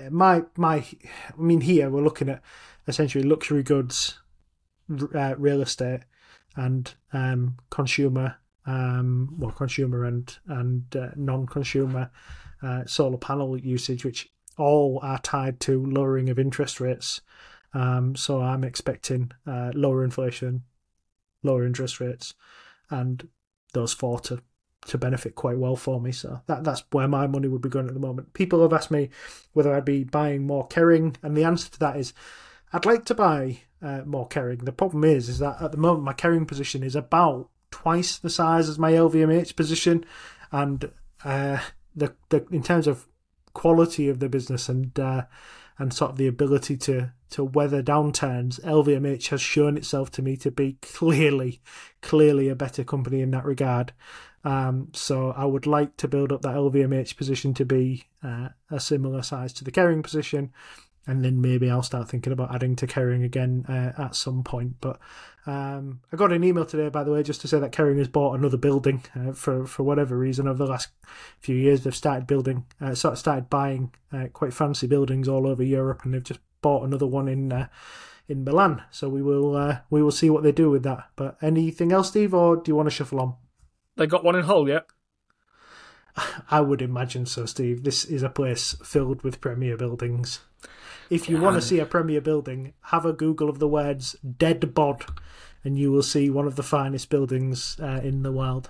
Here we're looking at essentially luxury goods, real estate, and consumer and non-consumer solar panel usage, which all are tied to lowering of interest rates. So I'm expecting lower inflation, lower interest rates, and those four to benefit quite well for me. So that's where my money would be going at the moment. People have asked me whether I'd be buying more Kering, and the answer to that is I'd like to buy more Kering. The problem is that at the moment my Kering position is about twice the size as my LVMH position, and the in terms of quality of the business and sort of the ability to weather downturns, LVMH has shown itself to me to be clearly a better company in that regard. So I would like to build up that LVMH position to be a similar size to the Kering position, and then maybe I'll start thinking about adding to Kering again at some point. But I got an email today, by the way, just to say that Kering has bought another building for whatever reason. Over the last few years, they've started buying quite fancy buildings all over Europe, and they've just bought another one in Milan. So we will see what they do with that. But anything else, Steve, or do you want to shuffle on? They got one in Hull yet? I would imagine so, Steve. This is a place filled with premier buildings. If you want to see a premier building, have a Google of the words "dead bod," and you will see one of the finest buildings in the world.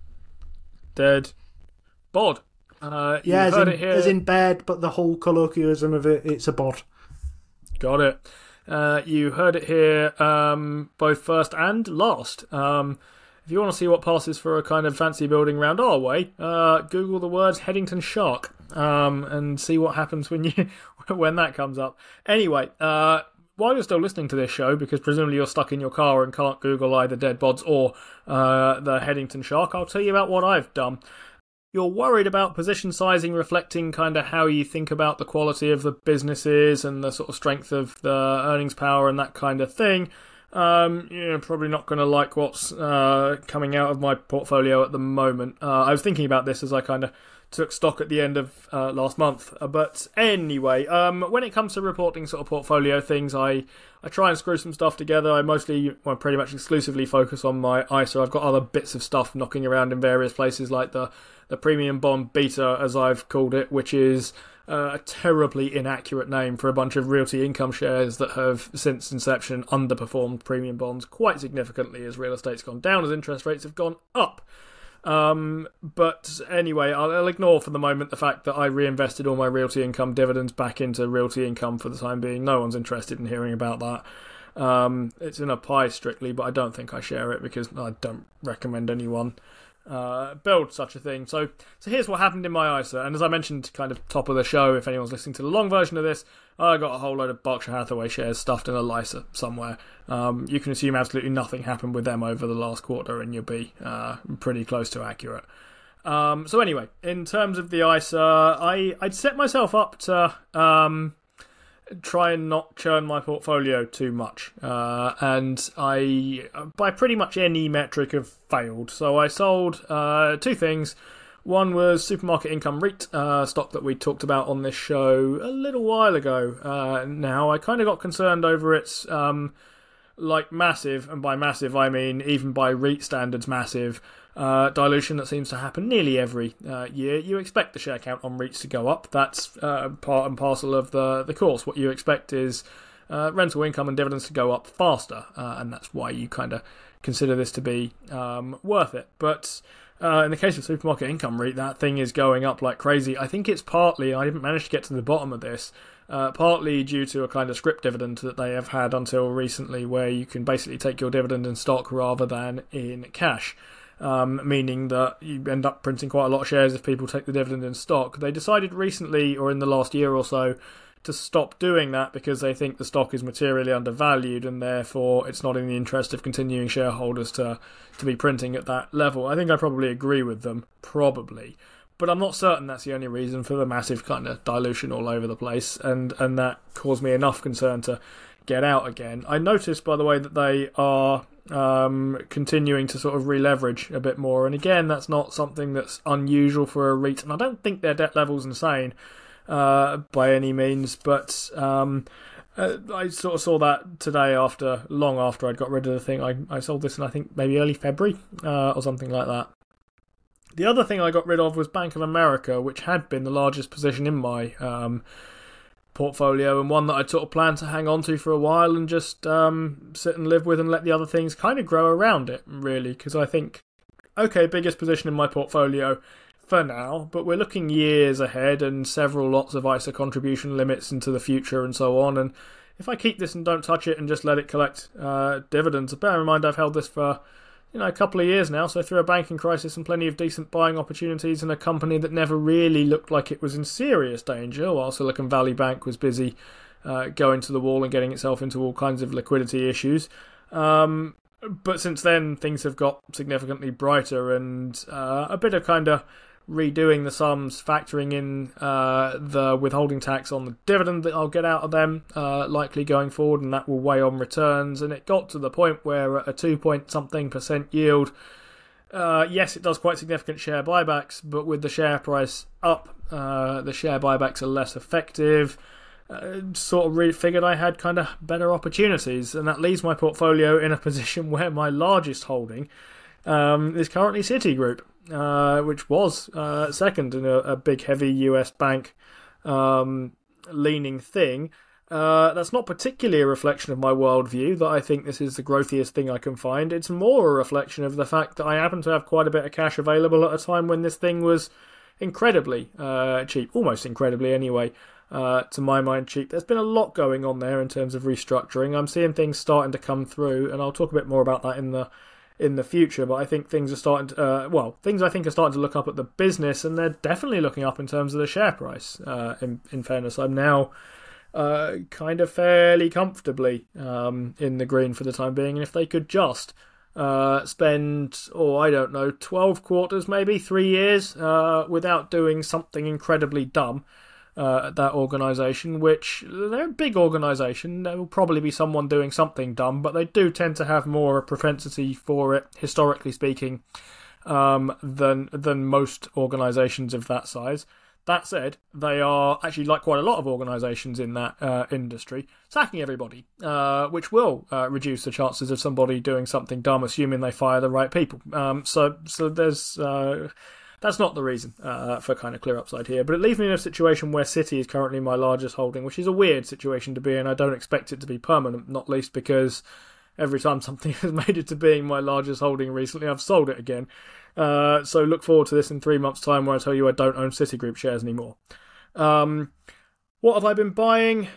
Dead bod. Yeah, as in bed, but the whole colloquialism of it's a bod. Got it. You heard it here, both first and last. If you want to see what passes for a kind of fancy building round our way, Google the words Headington Shark and see what happens when that comes up. Anyway, while you're still listening to this show, because presumably you're stuck in your car and can't Google either Dead Bods or the Headington Shark, I'll tell you about what I've done. You're worried about position sizing reflecting kind of how you think about the quality of the businesses and the sort of strength of the earnings power and that kind of thing. You're probably not going to like what's coming out of my portfolio at the moment. I was thinking about this as I kind of took stock at the end of last month. But anyway, when it comes to reporting sort of portfolio things, I try and screw some stuff together. I pretty much exclusively focus on my ISA. I've got other bits of stuff knocking around in various places, like the premium bond beta, as I've called it, which is a terribly inaccurate name for a bunch of realty income shares that have since inception underperformed premium bonds quite significantly as real estate's gone down, as interest rates have gone up. But anyway, I'll ignore for the moment the fact that I reinvested all my realty income dividends back into realty income for the time being. No one's interested in hearing about that. It's in a pie strictly, but I don't think I share it because I don't recommend anyone build such a thing. So here's what happened in my ISA, and as I mentioned kind of top of the show, if anyone's listening to the long version of this, I got a whole load of Berkshire Hathaway shares stuffed in a LISA somewhere. You can assume absolutely nothing happened with them over the last quarter and you'll be pretty close to accurate. So anyway, in terms of the ISA, I'd set myself up to try and not churn my portfolio too much, and I, by pretty much any metric, have failed. So I sold two things. One was Supermarket Income REIT, stock that we talked about on this show a little while ago. Now I kind of got concerned over its massive, and by massive I mean even by REIT standards massive, dilution that seems to happen nearly every year. You expect the share count on REITs to go up. That's part and parcel of the course. What you expect is rental income and dividends to go up faster, and that's why you kind of consider this to be worth it. But in the case of Supermarket Income REIT, that thing is going up like crazy. I think it's partly, I didn't manage to get to the bottom of this, partly due to a kind of scrip dividend that they have had until recently, where you can basically take your dividend in stock rather than in cash. Meaning that you end up printing quite a lot of shares if people take the dividend in stock. They decided recently, or in the last year or so, to stop doing that because they think the stock is materially undervalued and therefore it's not in the interest of continuing shareholders to be printing at that level. I think I probably agree with them, probably. But I'm not certain that's the only reason for the massive kind of dilution all over the place, and that caused me enough concern to get out again. I noticed, by the way, that they are continuing to sort of re-leverage a bit more, and again, that's not something that's unusual for a REIT, and I don't think their debt level's insane by any means, but I sort of saw that today long after I'd got rid of the thing. I sold this in, I think, maybe early February or something like that. The other thing I got rid of was Bank of America, which had been the largest position in my portfolio, and one that I sort of planned to hang on to for a while and just sit and live with and let the other things kind of grow around it, really, because I think, okay, biggest position in my portfolio for now, but we're looking years ahead and several lots of ISA contribution limits into the future and so on, and if I keep this and don't touch it and just let it collect dividends, bear in mind I've held this for a couple of years now, so through a banking crisis and plenty of decent buying opportunities in a company that never really looked like it was in serious danger, while Silicon Valley Bank was busy going to the wall and getting itself into all kinds of liquidity issues. But since then, things have got significantly brighter, and a bit of kind of redoing the sums, factoring in the withholding tax on the dividend that I'll get out of them, likely going forward, and that will weigh on returns. And it got to the point where at a 2-point-something% yield, yes, it does quite significant share buybacks, but with the share price up, the share buybacks are less effective. Sort of really figured I had kind of better opportunities, and that leaves my portfolio in a position where my largest holding is currently Citigroup, which was second in a big heavy US bank leaning thing. That's not particularly a reflection of my worldview, that I think this is the growthiest thing I can find. It's more a reflection of the fact that I happen to have quite a bit of cash available at a time when this thing was incredibly cheap, almost incredibly anyway, to my mind cheap. There's been a lot going on there in terms of restructuring. I'm seeing things starting to come through, and I'll talk a bit more about that in the future, but I think things are starting to, things I think are starting to look up at the business, and they're definitely looking up in terms of the share price. In fairness, I'm now kind of fairly comfortably in the green for the time being, and if they could just spend, 12 quarters, maybe 3 years, without doing something incredibly dumb at that organisation, which they're a big organisation. There will probably be someone doing something dumb, but they do tend to have more a propensity for it, historically speaking, than most organisations of that size. That said, they are actually, like quite a lot of organisations in that industry, sacking everybody, which will reduce the chances of somebody doing something dumb, assuming they fire the right people. So there's that's not the reason for kind of clear upside here, but it leaves me in a situation where Citi is currently my largest holding, which is a weird situation to be in. I don't expect it to be permanent, not least because every time something has made it to being my largest holding recently, I've sold it again. So look forward to this in 3 months' time where I tell you I don't own Citigroup shares anymore. What have I been buying?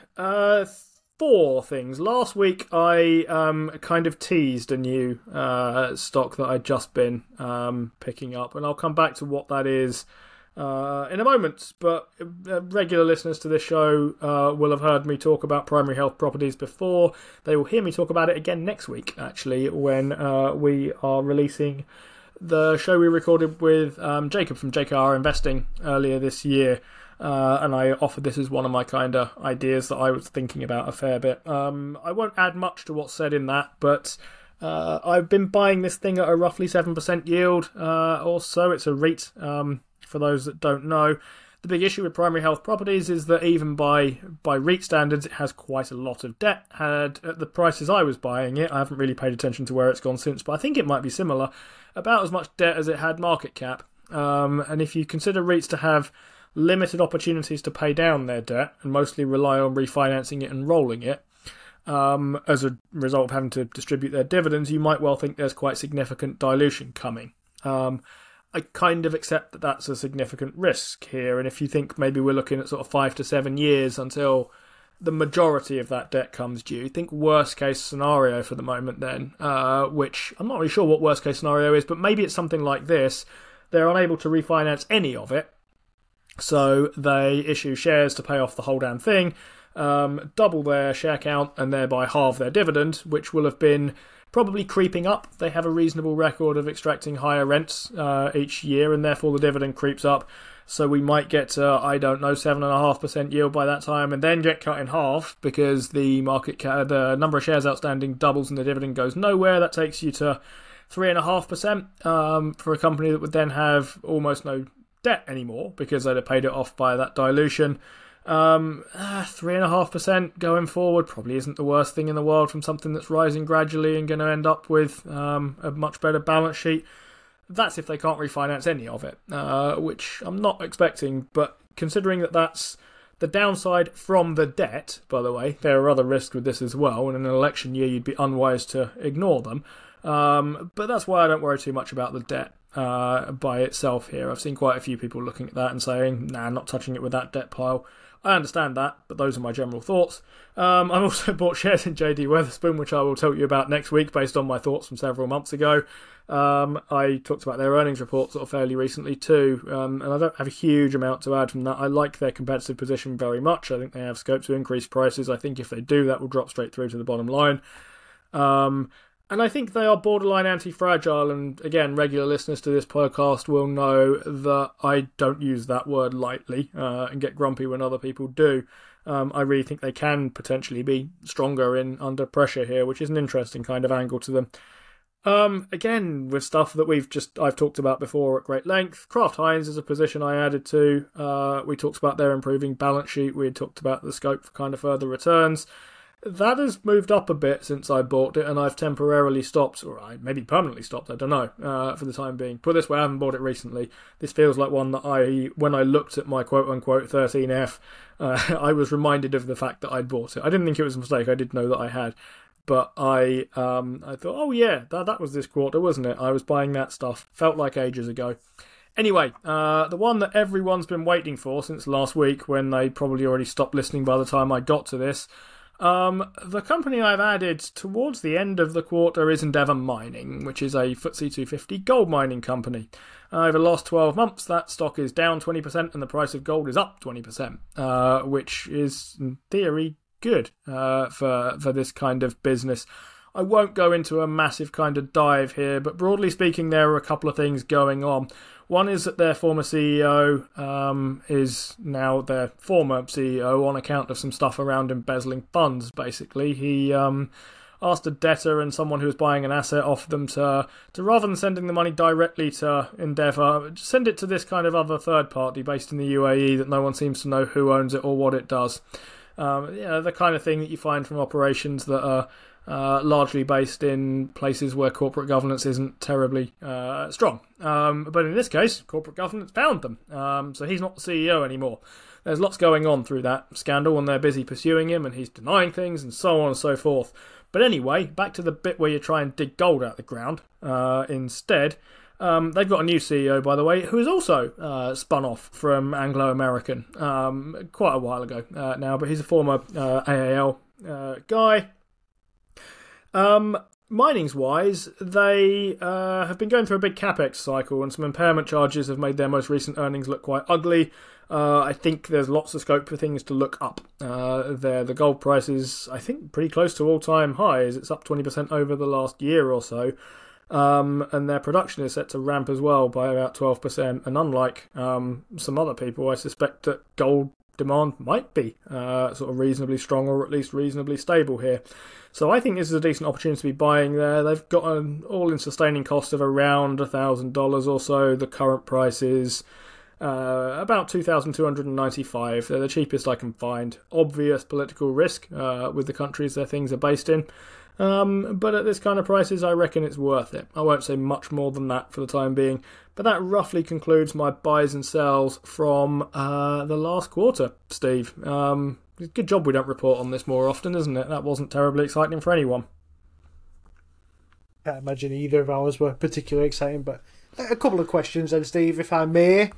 4 things. Last week I kind of teased a new stock that I'd just been picking up, and I'll come back to what that is in a moment. But regular listeners to this show will have heard me talk about Primary Health Properties before. They will hear me talk about it again next week, actually, when we are releasing the show we recorded with Jacob from JKR Investing earlier this year. And I offered this as one of my kind of ideas that I was thinking about a fair bit. I won't add much to what's said in that, but I've been buying this thing at a roughly 7% yield or so. It's a REIT, for those that don't know. The big issue with Primary Health Properties is that even by REIT standards, it has quite a lot of debt. At the prices I was buying it, I haven't really paid attention to where it's gone since, but I think it might be similar, about as much debt as it had market cap. And if you consider REITs to have limited opportunities to pay down their debt and mostly rely on refinancing it and rolling it, as a result of having to distribute their dividends, you might well think there's quite significant dilution coming. I kind of accept that that's a significant risk here, and if you think maybe we're looking at sort of 5 to 7 years until the majority of that debt comes due, think worst case scenario for the moment then, which I'm not really sure what worst case scenario is, but maybe it's something like this. They're unable to refinance any of it, so they issue shares to pay off the whole damn thing, double their share count and thereby halve their dividend, which will have been probably creeping up. They have a reasonable record of extracting higher rents each year, and therefore the dividend creeps up. So we might get to, 7.5% yield by that time, and then get cut in half because the the number of shares outstanding doubles and the dividend goes nowhere. That takes you to 3.5% for a company that would then have almost no debt anymore because they'd have paid it off by that dilution. 3.5% going forward probably isn't the worst thing in the world from something that's rising gradually and going to end up with a much better balance sheet. That's if they can't refinance any of it, which I'm not expecting, but considering that that's the downside from the debt, by the way, there are other risks with this as well, and in an election year you'd be unwise to ignore them. But that's why I don't worry too much about the debt by itself here. I've seen quite a few people looking at that and saying, nah, not touching it with that debt pile. I understand that, but those are my general thoughts. I've also bought shares in JD Wetherspoon, which I will tell you about next week based on my thoughts from several months ago. I talked about their earnings report sort of fairly recently too, and I don't have a huge amount to add from that. I like their competitive position very much. I think they have scope to increase prices. I think if they do, that will drop straight through to the bottom line. And I think they are borderline anti-fragile, and again, regular listeners to this podcast will know that I don't use that word lightly and get grumpy when other people do. I really think they can potentially be stronger in under pressure here, which is an interesting kind of angle to them. Again, with stuff that I've talked about before at great length. Kraft Heinz is a position I added to. We talked about their improving balance sheet. We had talked about the scope for kind of further returns. That has moved up a bit since I bought it, and I've temporarily stopped, or I maybe permanently stopped, I don't know, for the time being. Put it this way, I haven't bought it recently. This feels like one that when I looked at my quote-unquote 13F, I was reminded of the fact that I'd bought it. I didn't think it was a mistake, I did know that I had. But I thought, oh yeah, that was this quarter, wasn't it? I was buying that stuff. Felt like ages ago. Anyway, the one that everyone's been waiting for since last week, when they probably already stopped listening by the time I got to this, the company I've added towards the end of the quarter is Endeavour Mining, which is a FTSE 250 gold mining company. Over the last 12 months, that stock is down 20% and the price of gold is up 20%, which is, in theory, good for this kind of business. I won't go into a massive kind of dive here, but broadly speaking, there are a couple of things going on. One is that their former CEO is now their former CEO on account of some stuff around embezzling funds, basically. He asked a debtor and someone who was buying an asset off them to rather than sending the money directly to Endeavour, send it to this kind of other third party based in the UAE that no one seems to know who owns it or what it does. The kind of thing that you find from operations that are largely based in places where corporate governance isn't terribly strong. But in this case, corporate governance found them. So he's not the CEO anymore. There's lots going on through that scandal, and they're busy pursuing him, and he's denying things, and so on and so forth. But anyway, back to the bit where you try and dig gold out of the ground instead. They've got a new CEO, by the way, who is also spun off from Anglo American quite a while ago now, but he's a former AAL guy. Minings-wise, they have been going through a big capex cycle, and some impairment charges have made their most recent earnings look quite ugly. I think there's lots of scope for things to look up there. The gold price is, I think, pretty close to all-time highs. It's up 20% over the last year or so. And their production is set to ramp as well by about 12%. And unlike some other people, I suspect that gold demand might be sort of reasonably strong, or at least reasonably stable here. So I think this is a decent opportunity to be buying there. They've got an all-in sustaining cost of around $1,000 or so. The current price is about $2,295. They're the cheapest I can find. Obvious political risk with the countries their things are based in. But at this kind of prices, I reckon it's worth it. I won't say much more than that for the time being. But that roughly concludes my buys and sells from the last quarter, Steve. Good job we don't report on this more often, isn't it? That wasn't terribly exciting for anyone. Can't imagine either of ours were particularly exciting, but a couple of questions then, Steve, if I may.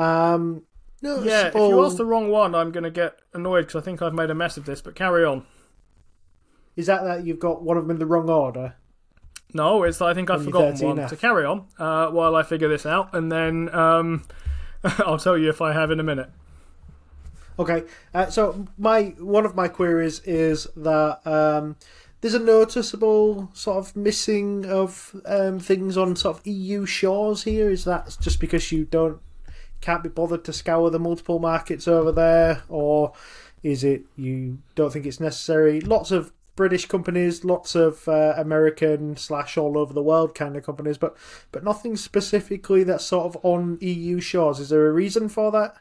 If you ask the wrong one, I'm going to get annoyed because I think I've made a mess of this, but carry on. Is that you've got one of them in the wrong order? No, it's that I think I've forgotten one. So carry on while I figure this out, and then I'll tell you if I have in a minute. Okay, so one of my queries is that there's a noticeable sort of missing of things on sort of EU shores here. Is that just because you can't be bothered to scour the multiple markets over there, or is it you don't think it's necessary? Lots of British companies, lots of American / all over the world kind of companies, but nothing specifically that's sort of on EU shores. Is there a reason for that?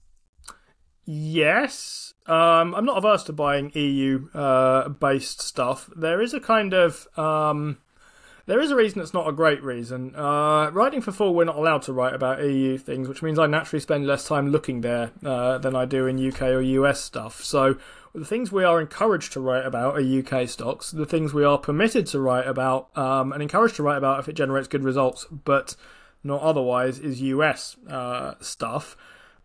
Yes. I'm not averse to buying EU based stuff. There is a kind of there is a reason it's not a great reason. Writing for Full, we're not allowed to write about EU things, which means I naturally spend less time looking there than I do in UK or US stuff. So the things we are encouraged to write about are UK stocks. The things we are permitted to write about and encouraged to write about if it generates good results, but not otherwise, is US stuff.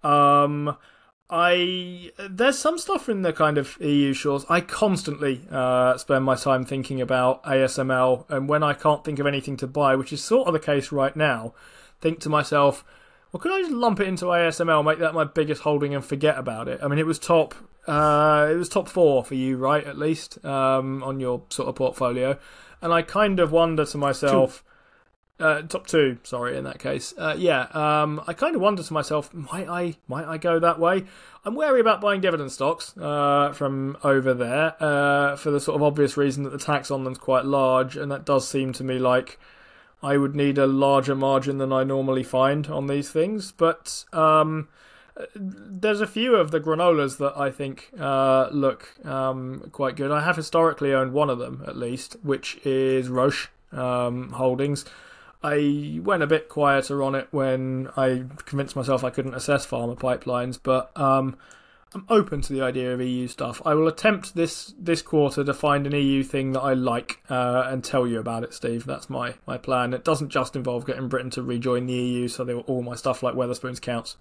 There's some stuff in the kind of EU shores. I constantly spend my time thinking about ASML, and when I can't think of anything to buy, which is sort of the case right now, think to myself, well, could I just lump it into ASML, make that my biggest holding, and forget about it? I mean, it was top 4 for you, right? At least on your sort of portfolio. and I kind of wonder to myself. Top two, sorry, in that case. I kind of wonder to myself, might I go that way? I'm wary about buying dividend stocks from over there for the sort of obvious reason that the tax on them's quite large, and that does seem to me like I would need a larger margin than I normally find on these things. But there's a few of the granolas that I think look quite good. I have historically owned one of them, at least, which is Roche Holdings. I went a bit quieter on it when I convinced myself I couldn't assess pharma pipelines, but I'm open to the idea of EU stuff. I will attempt this quarter to find an EU thing that I like and tell you about it, Steve. That's my plan. It doesn't just involve getting Britain to rejoin the EU, so all my stuff like Wetherspoons counts.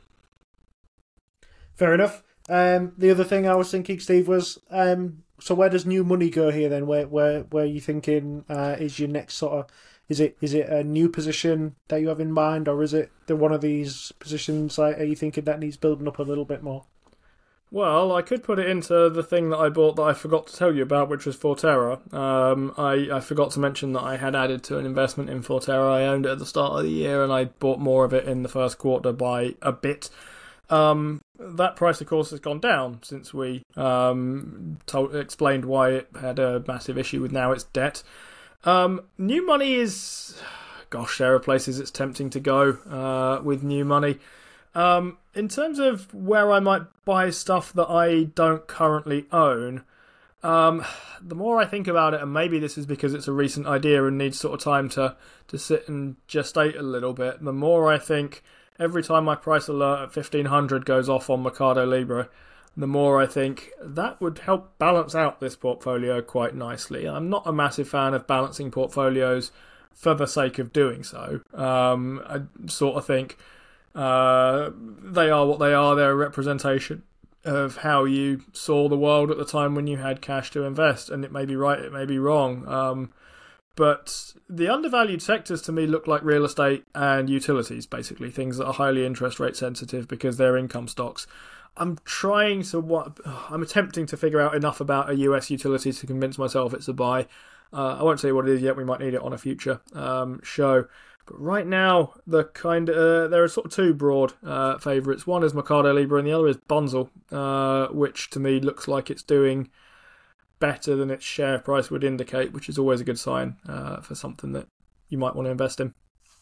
Fair enough. The other thing I was thinking, Steve, was so where does new money go here then? Where are you thinking is your next sort of... Is it a new position that you have in mind, or is it one of these positions are you thinking that needs building up a little bit more? Well, I could put it into the thing that I bought that I forgot to tell you about, which was Forterra. I forgot to mention that I had added to an investment in Forterra. I owned it at the start of the year, and I bought more of it in the first quarter by a bit. That price, of course, has gone down since we explained why it had a massive issue with now its debt. New money is... Gosh, there are places it's tempting to go with new money. In terms of where I might buy stuff that I don't currently own, the more I think about it, and maybe this is because it's a recent idea and needs sort of time to sit and gestate a little bit, the more I think every time my price alert at 1500 goes off on Mercado Libre, the more I think that would help balance out this portfolio quite nicely. I'm not a massive fan of balancing portfolios for the sake of doing so. I sort of think they are what they are. They're a representation of how you saw the world at the time when you had cash to invest, and it may be right, it may be wrong. But the undervalued sectors to me look like real estate and utilities, basically, things that are highly interest rate sensitive because they're income stocks. I'm attempting to figure out enough about a US utility to convince myself it's a buy. I won't say what it is yet. We might need it on a future show. But right now, there are sort of two broad favourites. One is Mercado Libre and the other is Bunzl, which to me looks like it's doing better than its share price would indicate, which is always a good sign for something that you might want to invest in.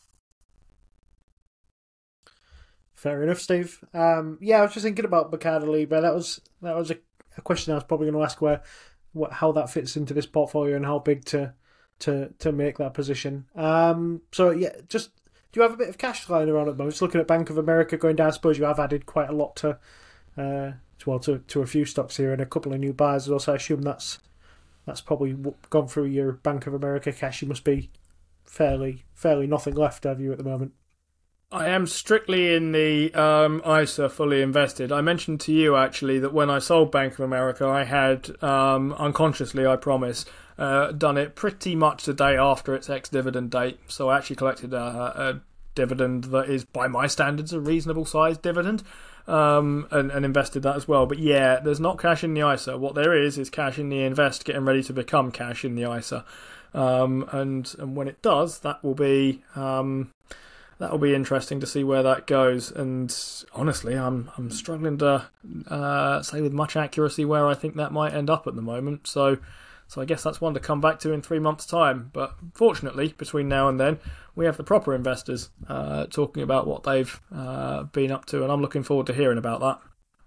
Fair enough, Steve. I was just thinking about Mercado Libre. That was a question I was probably going to ask how that fits into this portfolio and how big to make that position. Just do you have a bit of cash lying around at the moment? Just looking at Bank of America going down, I suppose you have added quite a lot to a few stocks here and a couple of new buys as well. So I assume that's probably gone through your Bank of America cash. You must be fairly nothing left, have you, at the moment? I am strictly in the ISA fully invested. I mentioned to you, actually, that when I sold Bank of America, I had, unconsciously, I promise, done it pretty much the day after its ex-dividend date. So I actually collected a dividend that is, by my standards, a reasonable-sized dividend, and invested that as well. But yeah, there's not cash in the ISA. What there is cash in the invest getting ready to become cash in the ISA. And when it does, that will be... That'll be interesting to see where that goes, and honestly, I'm struggling to say with much accuracy where I think that might end up at the moment. So I guess that's one to come back to in 3 months' time. But fortunately, between now and then, we have the proper investors talking about what they've been up to, and I'm looking forward to hearing about that.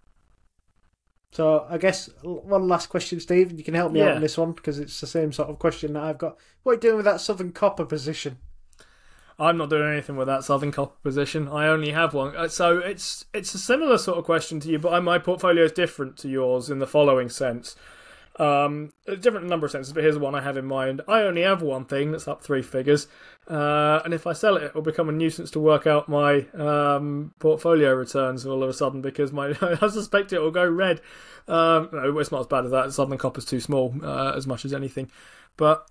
So I guess one last question, Steve. You can help me out on this one because it's the same sort of question that I've got. What are you doing with that Southern Copper position? I'm not doing anything with that Southern Copper position. I only have one. So it's a similar sort of question to you, but my portfolio is different to yours in the following sense. A different number of senses, but here's the one I have in mind. I only have one thing that's up 3 figures, and if I sell it, it will become a nuisance to work out my portfolio returns all of a sudden because I suspect it will go red. No, it's not as bad as that. Southern Copper's too small, as much as anything. But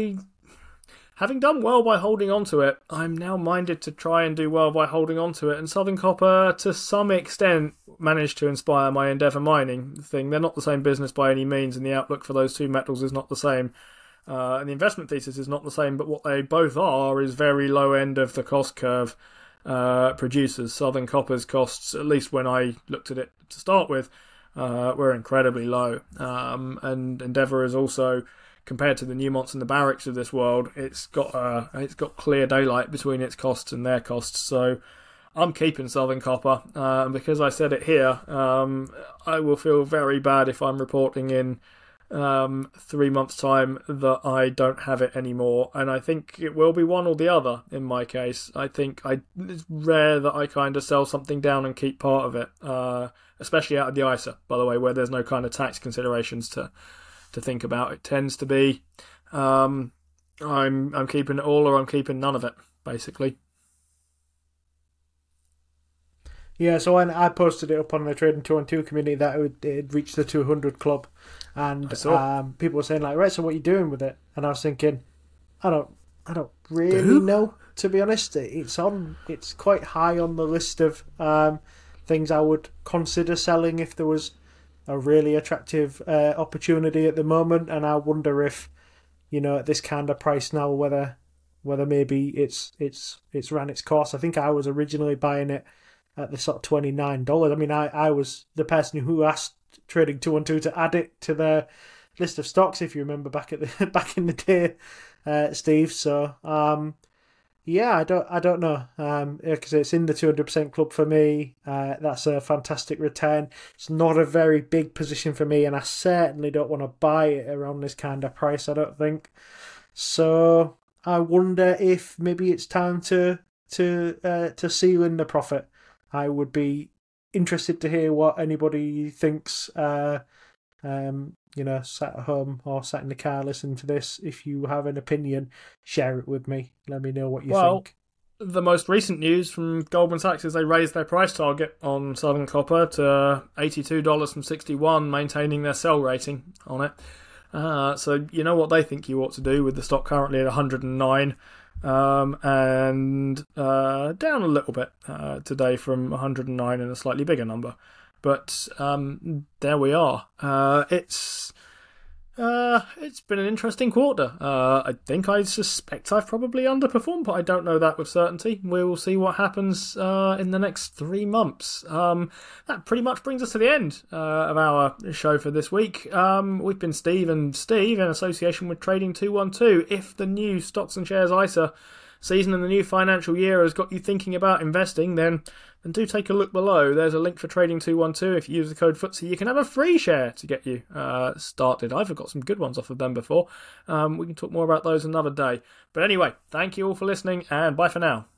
having done well by holding on to it, I'm now minded to try and do well by holding on to it. And Southern Copper, to some extent, managed to inspire my Endeavour Mining thing. They're not the same business by any means, and the outlook for those two metals is not the same. And the investment thesis is not the same, but what they both are is very low end of the cost curve producers. Southern Copper's costs, at least when I looked at it to start with, were incredibly low. And Endeavour is also, compared to the Newmonts and the Barricks of this world, it's got clear daylight between its costs and their costs. So I'm keeping Southern Copper, and because I said it here, I will feel very bad if I'm reporting in 3 months' time that I don't have it anymore. And I think it will be one or the other in my case. I think it's rare that I kind of sell something down and keep part of it, especially out of the ISA, by the way, where there's no kind of tax considerations to think about. It tends to be I'm keeping it all or I'm keeping none of it, basically. Yeah, so when I posted it up on the Trading 212 community that it had reached the 200 club, and people were saying like, right, so what are you doing with it? And I was thinking, I don't really know, to be honest. It's quite high on the list of things I would consider selling if there was a really attractive opportunity at the moment. And I wonder if, at this kind of price now, whether maybe it's ran its course. I think I was originally buying it at the sort of $29. I mean, I was the person who asked Trading 212 to add it to their list of stocks, if you remember back in the day, Steve. So yeah, I don't know, because it's in the 200% club for me. That's a fantastic return. It's not a very big position for me, and I certainly don't want to buy it around this kind of price, I don't think. So I wonder if maybe it's time to seal in the profit. I would be interested to hear what anybody thinks, sat at home or sat in the car listening to this. If you have an opinion, share it with me. Let me know what you think. The most recent news from Goldman Sachs is they raised their price target on Southern Copper to $82 from $61, maintaining their sell rating on it. So you know what they think you ought to do with the stock currently at 109. And down a little bit today from 109 and a slightly bigger number. But there we are. It's been an interesting quarter. I suspect I've probably underperformed, but I don't know that with certainty. We will see what happens in the next 3 months. That pretty much brings us to the end of our show for this week. We've been Steve and Steve in association with Trading 212. If the new Stocks and Shares ISA season in the new financial year has got you thinking about investing, then do take a look below. There's a link for Trading 212. If you use the code FTSE, you can have a free share to get you started. I've got some good ones off of them before. We can talk more about those another day. But anyway, thank you all for listening, and bye for now.